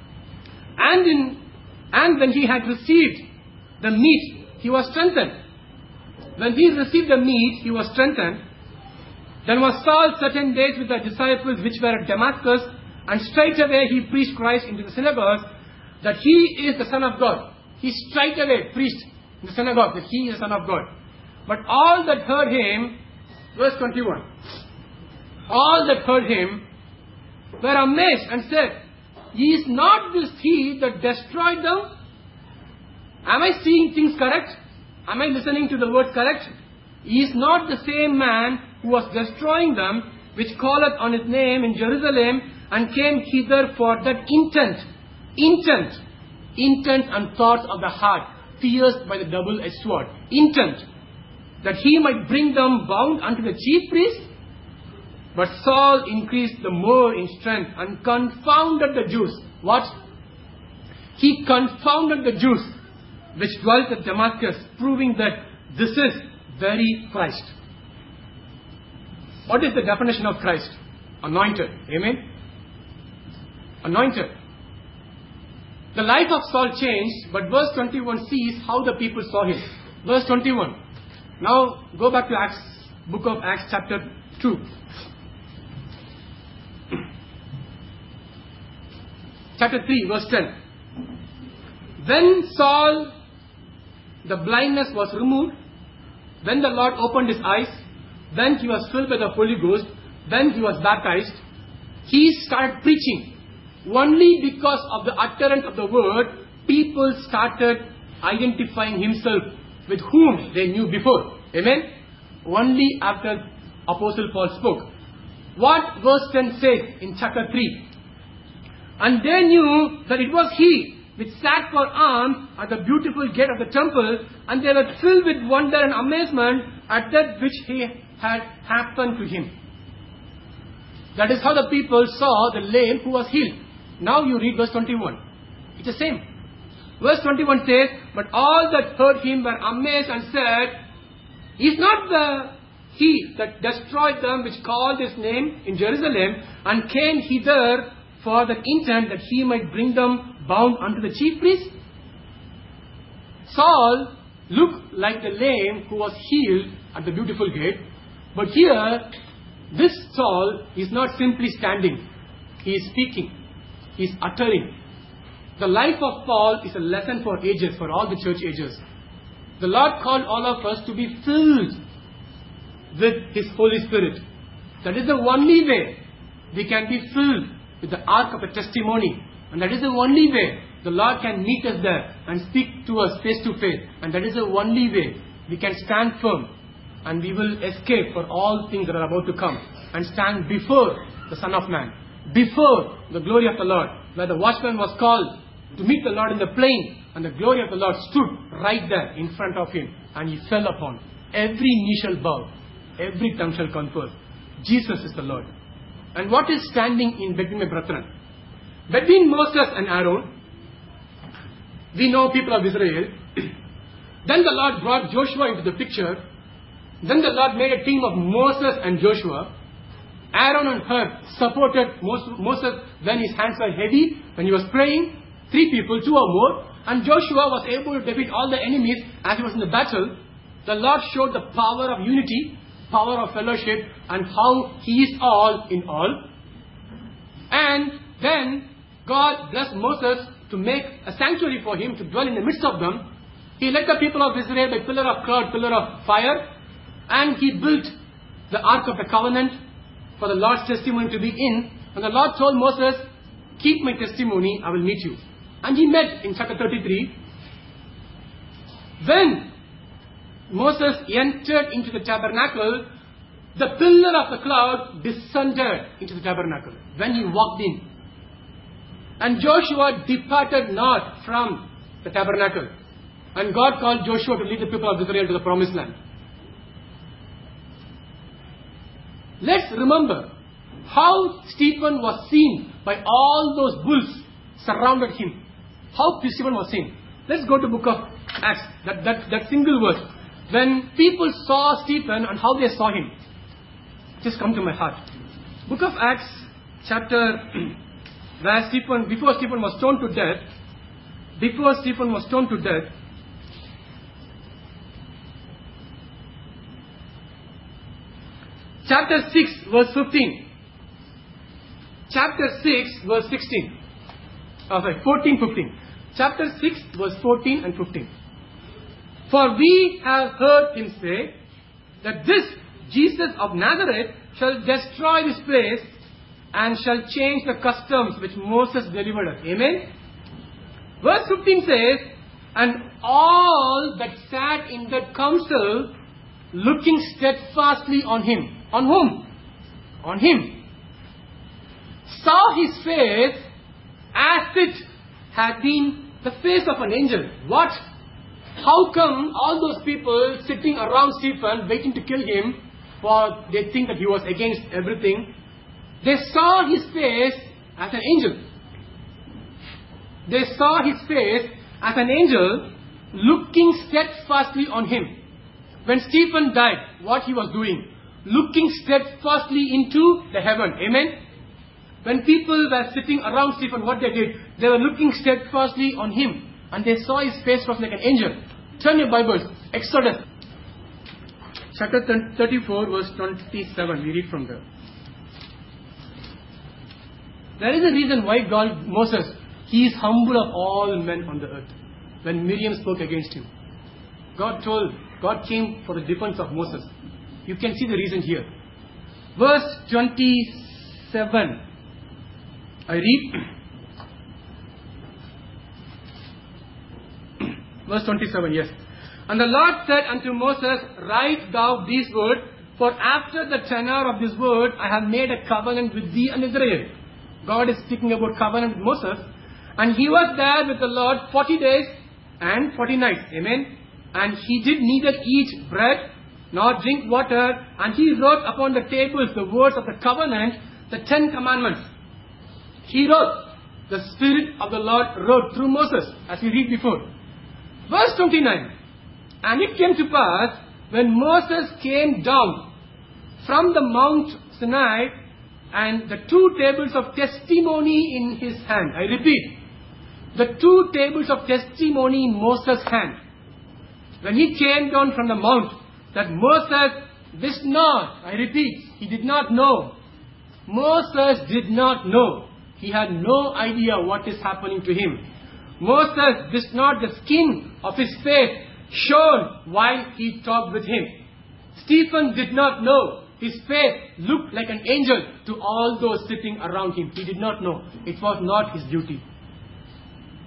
And when he had received the meat, he was strengthened. When he received the meat, he was strengthened. Then was Saul certain days with the disciples which were at Damascus, and straightway he preached Christ into the synagogues, that he is the Son of God. He straightway preached in the synagogue that he is the Son of God. But all that heard him, verse 21, all that heard him were amazed and said, is not this he that destroyed them? Am I seeing things correct? Am I listening to the word correct? Is not the same man who was destroying them, which calleth on his name in Jerusalem, and came hither for that intent and thoughts of the heart, pierced by the double-edged sword, intent, that he might bring them bound unto the chief priest? But Saul increased the more in strength and confounded the Jews. What? He confounded the Jews which dwelt at Damascus, proving that this is very Christ. What is the definition of Christ? Anointed. Amen? Anointed. The life of Saul changed, but verse 21 sees how the people saw him. Verse 21. Now go back to Acts, book of Acts chapter 2. Chapter 3 verse 10. When Saul, the blindness was removed, when the Lord opened his eyes, when he was filled with the Holy Ghost, when he was baptized, he started preaching. Only because of the utterance of the word, people started identifying himself with whom they knew before. Amen? Only after Apostle Paul spoke. What verse 10 says in chapter 3? And they knew that it was he which sat for alms at the beautiful gate of the temple, and they were filled with wonder and amazement at that which had happened to him. That is how the people saw the lame who was healed. Now you read verse 21. It's the same. Verse 21 says, but all that heard him were amazed and said, is not he that destroyed them which called his name in Jerusalem, and came hither for the intent that he might bring them bound unto the chief priest? Saul looked like the lame who was healed at the beautiful gate. But here, this Saul is not simply standing. He is speaking. He is uttering. The life of Paul is a lesson for ages, for all the church ages. The Lord called all of us to be filled with His Holy Spirit. That is the only way we can be filled with the ark of the testimony. And that is the only way the Lord can meet us there and speak to us face to face. And that is the only way we can stand firm and we will escape for all things that are about to come and stand before the Son of Man, before the glory of the Lord, where the watchman was called to meet the Lord in the plain, and the glory of the Lord stood right there in front of him, and he fell upon. Every knee shall bow, every tongue shall confess, Jesus is the Lord. And what is standing in between, my brethren? Between Moses and Aaron, we know people of Israel. Then the Lord brought Joshua into the picture. Then the Lord made a team of Moses and Joshua. Aaron and Hur supported Moses when his hands were heavy, when he was praying. 3 people, 2 or more. And Joshua was able to defeat all the enemies as he was in the battle. The Lord showed the power of unity, power of fellowship, and how He is all in all. And then God blessed Moses to make a sanctuary for him to dwell in the midst of them. He led the people of Israel by pillar of cloud, pillar of fire, and he built the Ark of the Covenant for the Lord's testimony to be in. And the Lord told Moses, keep my testimony, I will meet you. And he met in chapter 33. When Moses entered into the tabernacle, the pillar of the cloud descended into the tabernacle when he walked in. And Joshua departed not from the tabernacle. And God called Joshua to lead the people of Israel to the promised land. Let's remember how Stephen was seen by all those bulls surrounded him. How Stephen was seen. Let's go to book of Acts, that single verse. When people saw Stephen and how they saw him, just come to my heart. Book of Acts, chapter where before Stephen was stoned to death, chapter 6 verse 15, chapter 6 verse 16, 14, 15, chapter 6 verse 14 and 15. For we have heard him say that this Jesus of Nazareth shall destroy this place and shall change the customs which Moses delivered us. Amen. Verse 15 says, and all that sat in that council, looking steadfastly on him. On whom? On him. Saw his face as it had been the face of an angel. What? How come all those people sitting around Stephen waiting to kill him, for they think that he was against everything? They saw his face as an angel. They saw his face as an angel looking steadfastly on him. When Stephen died, what he was doing? Looking steadfastly into the heaven. Amen. When people were sitting around Stephen, what they did? They were looking steadfastly on him. And they saw his face was like an angel. Turn your Bibles. Exodus. Chapter 34 verse 27. We read from there. There is a reason why Moses, he is humble of all men on the earth. When Miriam spoke against him, God came for the defense of Moses. You can see the reason here. Verse 27. I read. Verse 27, yes. And the Lord said unto Moses, write thou these words, for after the tenor of this word I have made a covenant with thee and Israel. God is speaking about covenant with Moses. And he was there with the Lord 40 days and 40 nights. Amen. And he did neither eat bread nor drink water. And he wrote upon the tables the words of the covenant, the 10 commandments. He wrote. The Spirit of the Lord wrote through Moses, as we read before. Verse 29. And it came to pass, when Moses came down from the Mount Sinai, and the 2 tables of testimony in his hand. I repeat, the 2 tables of testimony in Moses' hand. When he came down from the mount, that Moses wist not. I repeat, he did not know. Moses did not know. He had no idea what is happening to him. Moses wist not the skin of his face shone while he talked with him. Stephen did not know. His face looked like an angel to all those sitting around him. He did not know. It was not his duty.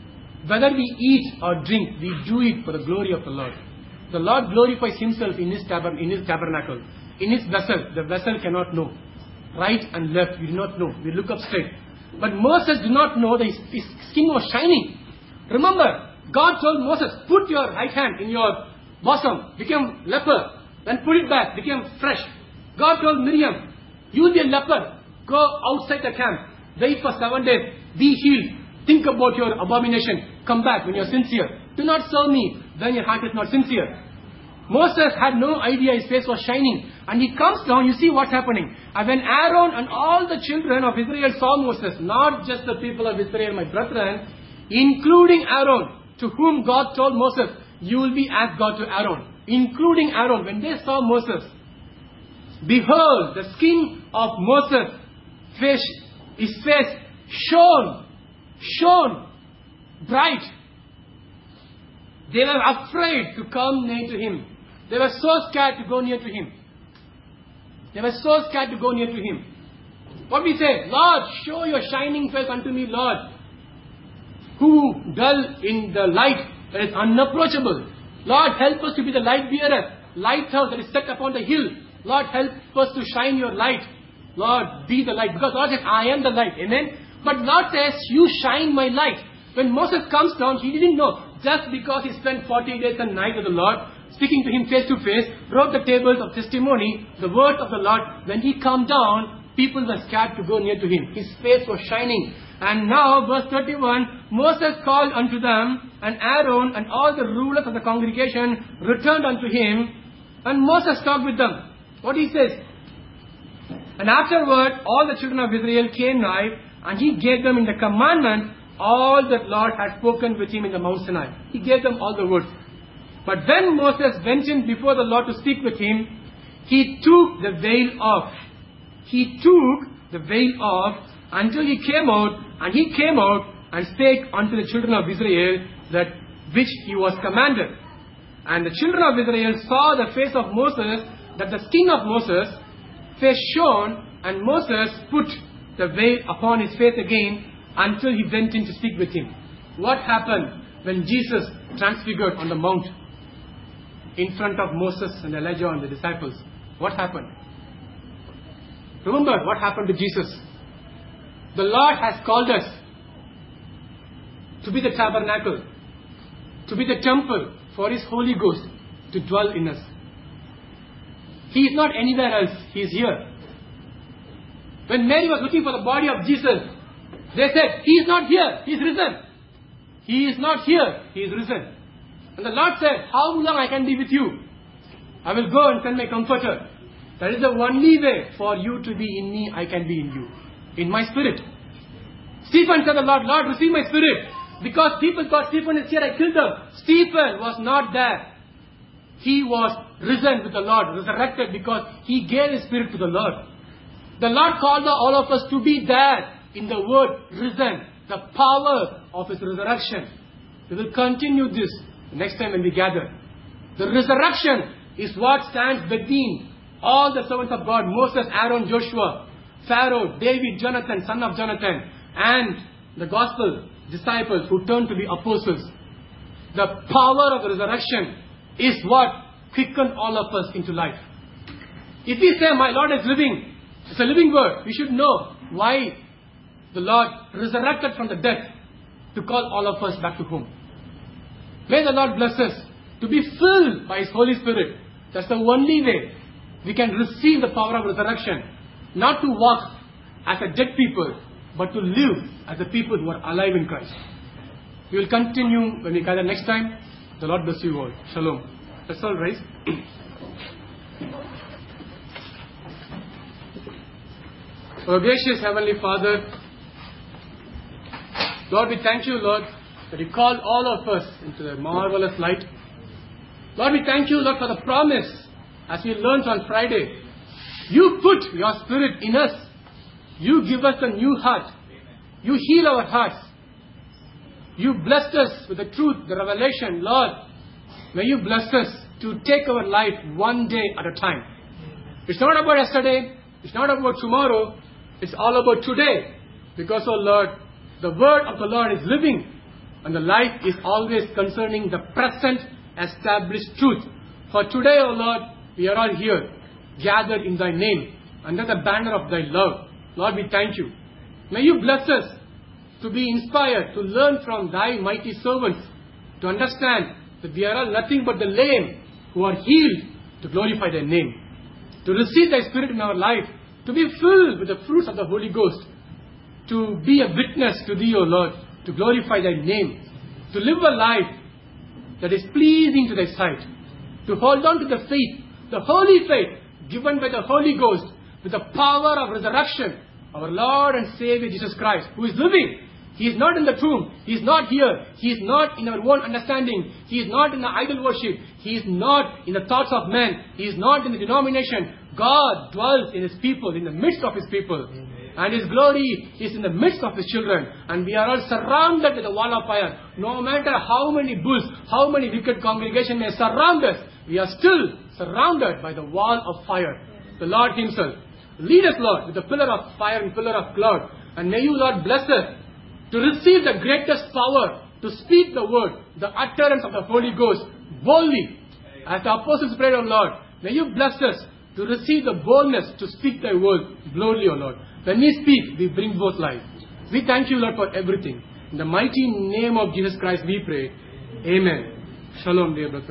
whether we eat or drink, we do it for the glory of the Lord. The Lord glorifies Himself in His tabernacle, in His vessel. The vessel cannot know. Right and left, we do not know. We look up straight. But Moses did not know that his skin was shining. Remember, God told Moses, put your right hand in your bosom, became leper. Then put it back, became fresh. God told Miriam, you be a leper, go outside the camp, wait for 7 days, be healed. Think about your abomination, come back when you are sincere. Do not serve me when your heart is not sincere. Moses had no idea his face was shining. And he comes down, you see what's happening. And when Aaron and all the children of Israel saw Moses, not just the people of Israel, my brethren, including Aaron, to whom God told Moses, you will be as God to Aaron. Including Aaron, when they saw Moses, behold, the skin of Moses, his face shone bright. They were afraid to come near to him. They were so scared to go near to him. What we say? Lord, show your shining face unto me, Lord. Who dwell in the light that is unapproachable. Lord, help us to be the light bearer. Lighthouse that is set upon the hill. Lord, help us to shine your light. Lord, be the light. Because Lord says, I am the light. Amen. But Lord says, you shine my light. When Moses comes down, he didn't know. Just because he spent 40 days and nights with the Lord, speaking to him face to face, wrote the tables of testimony, the words of the Lord. When he come down, people were scared to go near to him. His face was shining. And now, verse 31, Moses called unto them, and Aaron and all the rulers of the congregation returned unto him, and Moses talked with them. What he says? And afterward, all the children of Israel came nigh, and he gave them in the commandment all that Lord had spoken with him in the Mount Sinai. He gave them all the words. But when Moses went in before the Lord to speak with him, he took the veil off. Until he came out, and spake unto the children of Israel that which he was commanded. And the children of Israel saw the face of Moses, that the skin of Moses' face shone, and Moses put the veil upon his face again until he went in to speak with him. What happened when Jesus transfigured on the mount in front of Moses and Elijah and the disciples? What happened? Remember what happened to Jesus. The Lord has called us to be the tabernacle, to be the temple for His Holy Ghost to dwell in us. He is not anywhere else. He is here. When Mary was looking for the body of Jesus, they said, He is not here. He is risen. He is not here. He is risen. And the Lord said, how long I can be with you? I will go and send my comforter. That is the only way for you to be in me, I can be in you. In my spirit. Stephen said to the Lord, Lord, receive my spirit. Because people thought Stephen is here, I killed him. Stephen was not there. He was risen with the Lord, resurrected because he gave his spirit to the Lord. The Lord called all of us to be there in the word risen, the power of His resurrection. We will continue this next time when we gather. The resurrection is what stands between all the servants of God, Moses, Aaron, Joshua, Pharaoh, David, Jonathan, son of Jonathan, and the gospel disciples who turned to be apostles. The power of the resurrection is what quickened all of us into life. If we say, my Lord is living, it's a living word, we should know why the Lord resurrected from the dead to call all of us back to home. May the Lord bless us to be filled by His Holy Spirit. That's the only way we can receive the power of resurrection. Not to walk as a dead people, but to live as a people who are alive in Christ. We will continue when we gather next time. The Lord bless you all. Shalom. Let's all rise. Our gracious Heavenly Father, Lord, we thank you, Lord, that you called all of us into the marvelous light. Lord, we thank you, Lord, for the promise, as we learned on Friday. You put your Spirit in us. You give us a new heart. You heal our hearts. You blessed us with the truth, the revelation. Lord, may you bless us to take our life one day at a time. It's not about yesterday. It's not about tomorrow. It's all about today. Because, oh Lord, the word of the Lord is living. And the life is always concerning the present established truth. For today, O Lord, we are all here, gathered in Thy name, under the banner of Thy love. Lord, we thank You. May You bless us to be inspired, to learn from Thy mighty servants, to understand that we are all nothing but the lame who are healed to glorify Thy name. To receive Thy Spirit in our life, to be filled with the fruits of the Holy Ghost, to be a witness to Thee, O Lord, to glorify Thy name, to live a life that is pleasing to Thy sight, to hold on to the faith, the holy faith given by the Holy Ghost, with the power of resurrection, our Lord and Savior Jesus Christ, who is living. He is not in the tomb. He is not here. He is not in our own understanding. He is not in the idol worship. He is not in the thoughts of men. He is not in the denomination. God dwells in His people, in the midst of His people. And His glory is in the midst of His children. And we are all surrounded with a wall of fire. No matter how many bulls, how many wicked congregations may surround us, we are still surrounded by the wall of fire. The Lord Himself. Lead us, Lord, with the pillar of fire and pillar of cloud. And may You, Lord, bless us to receive the greatest power to speak the word, the utterance of the Holy Ghost boldly. As the apostles prayed, O Lord, may You bless us to receive the boldness to speak Thy word boldly, O Lord. When we speak, we bring both life. We thank You, Lord, for everything. In the mighty name of Jesus Christ we pray. Amen. Shalom, dear brother.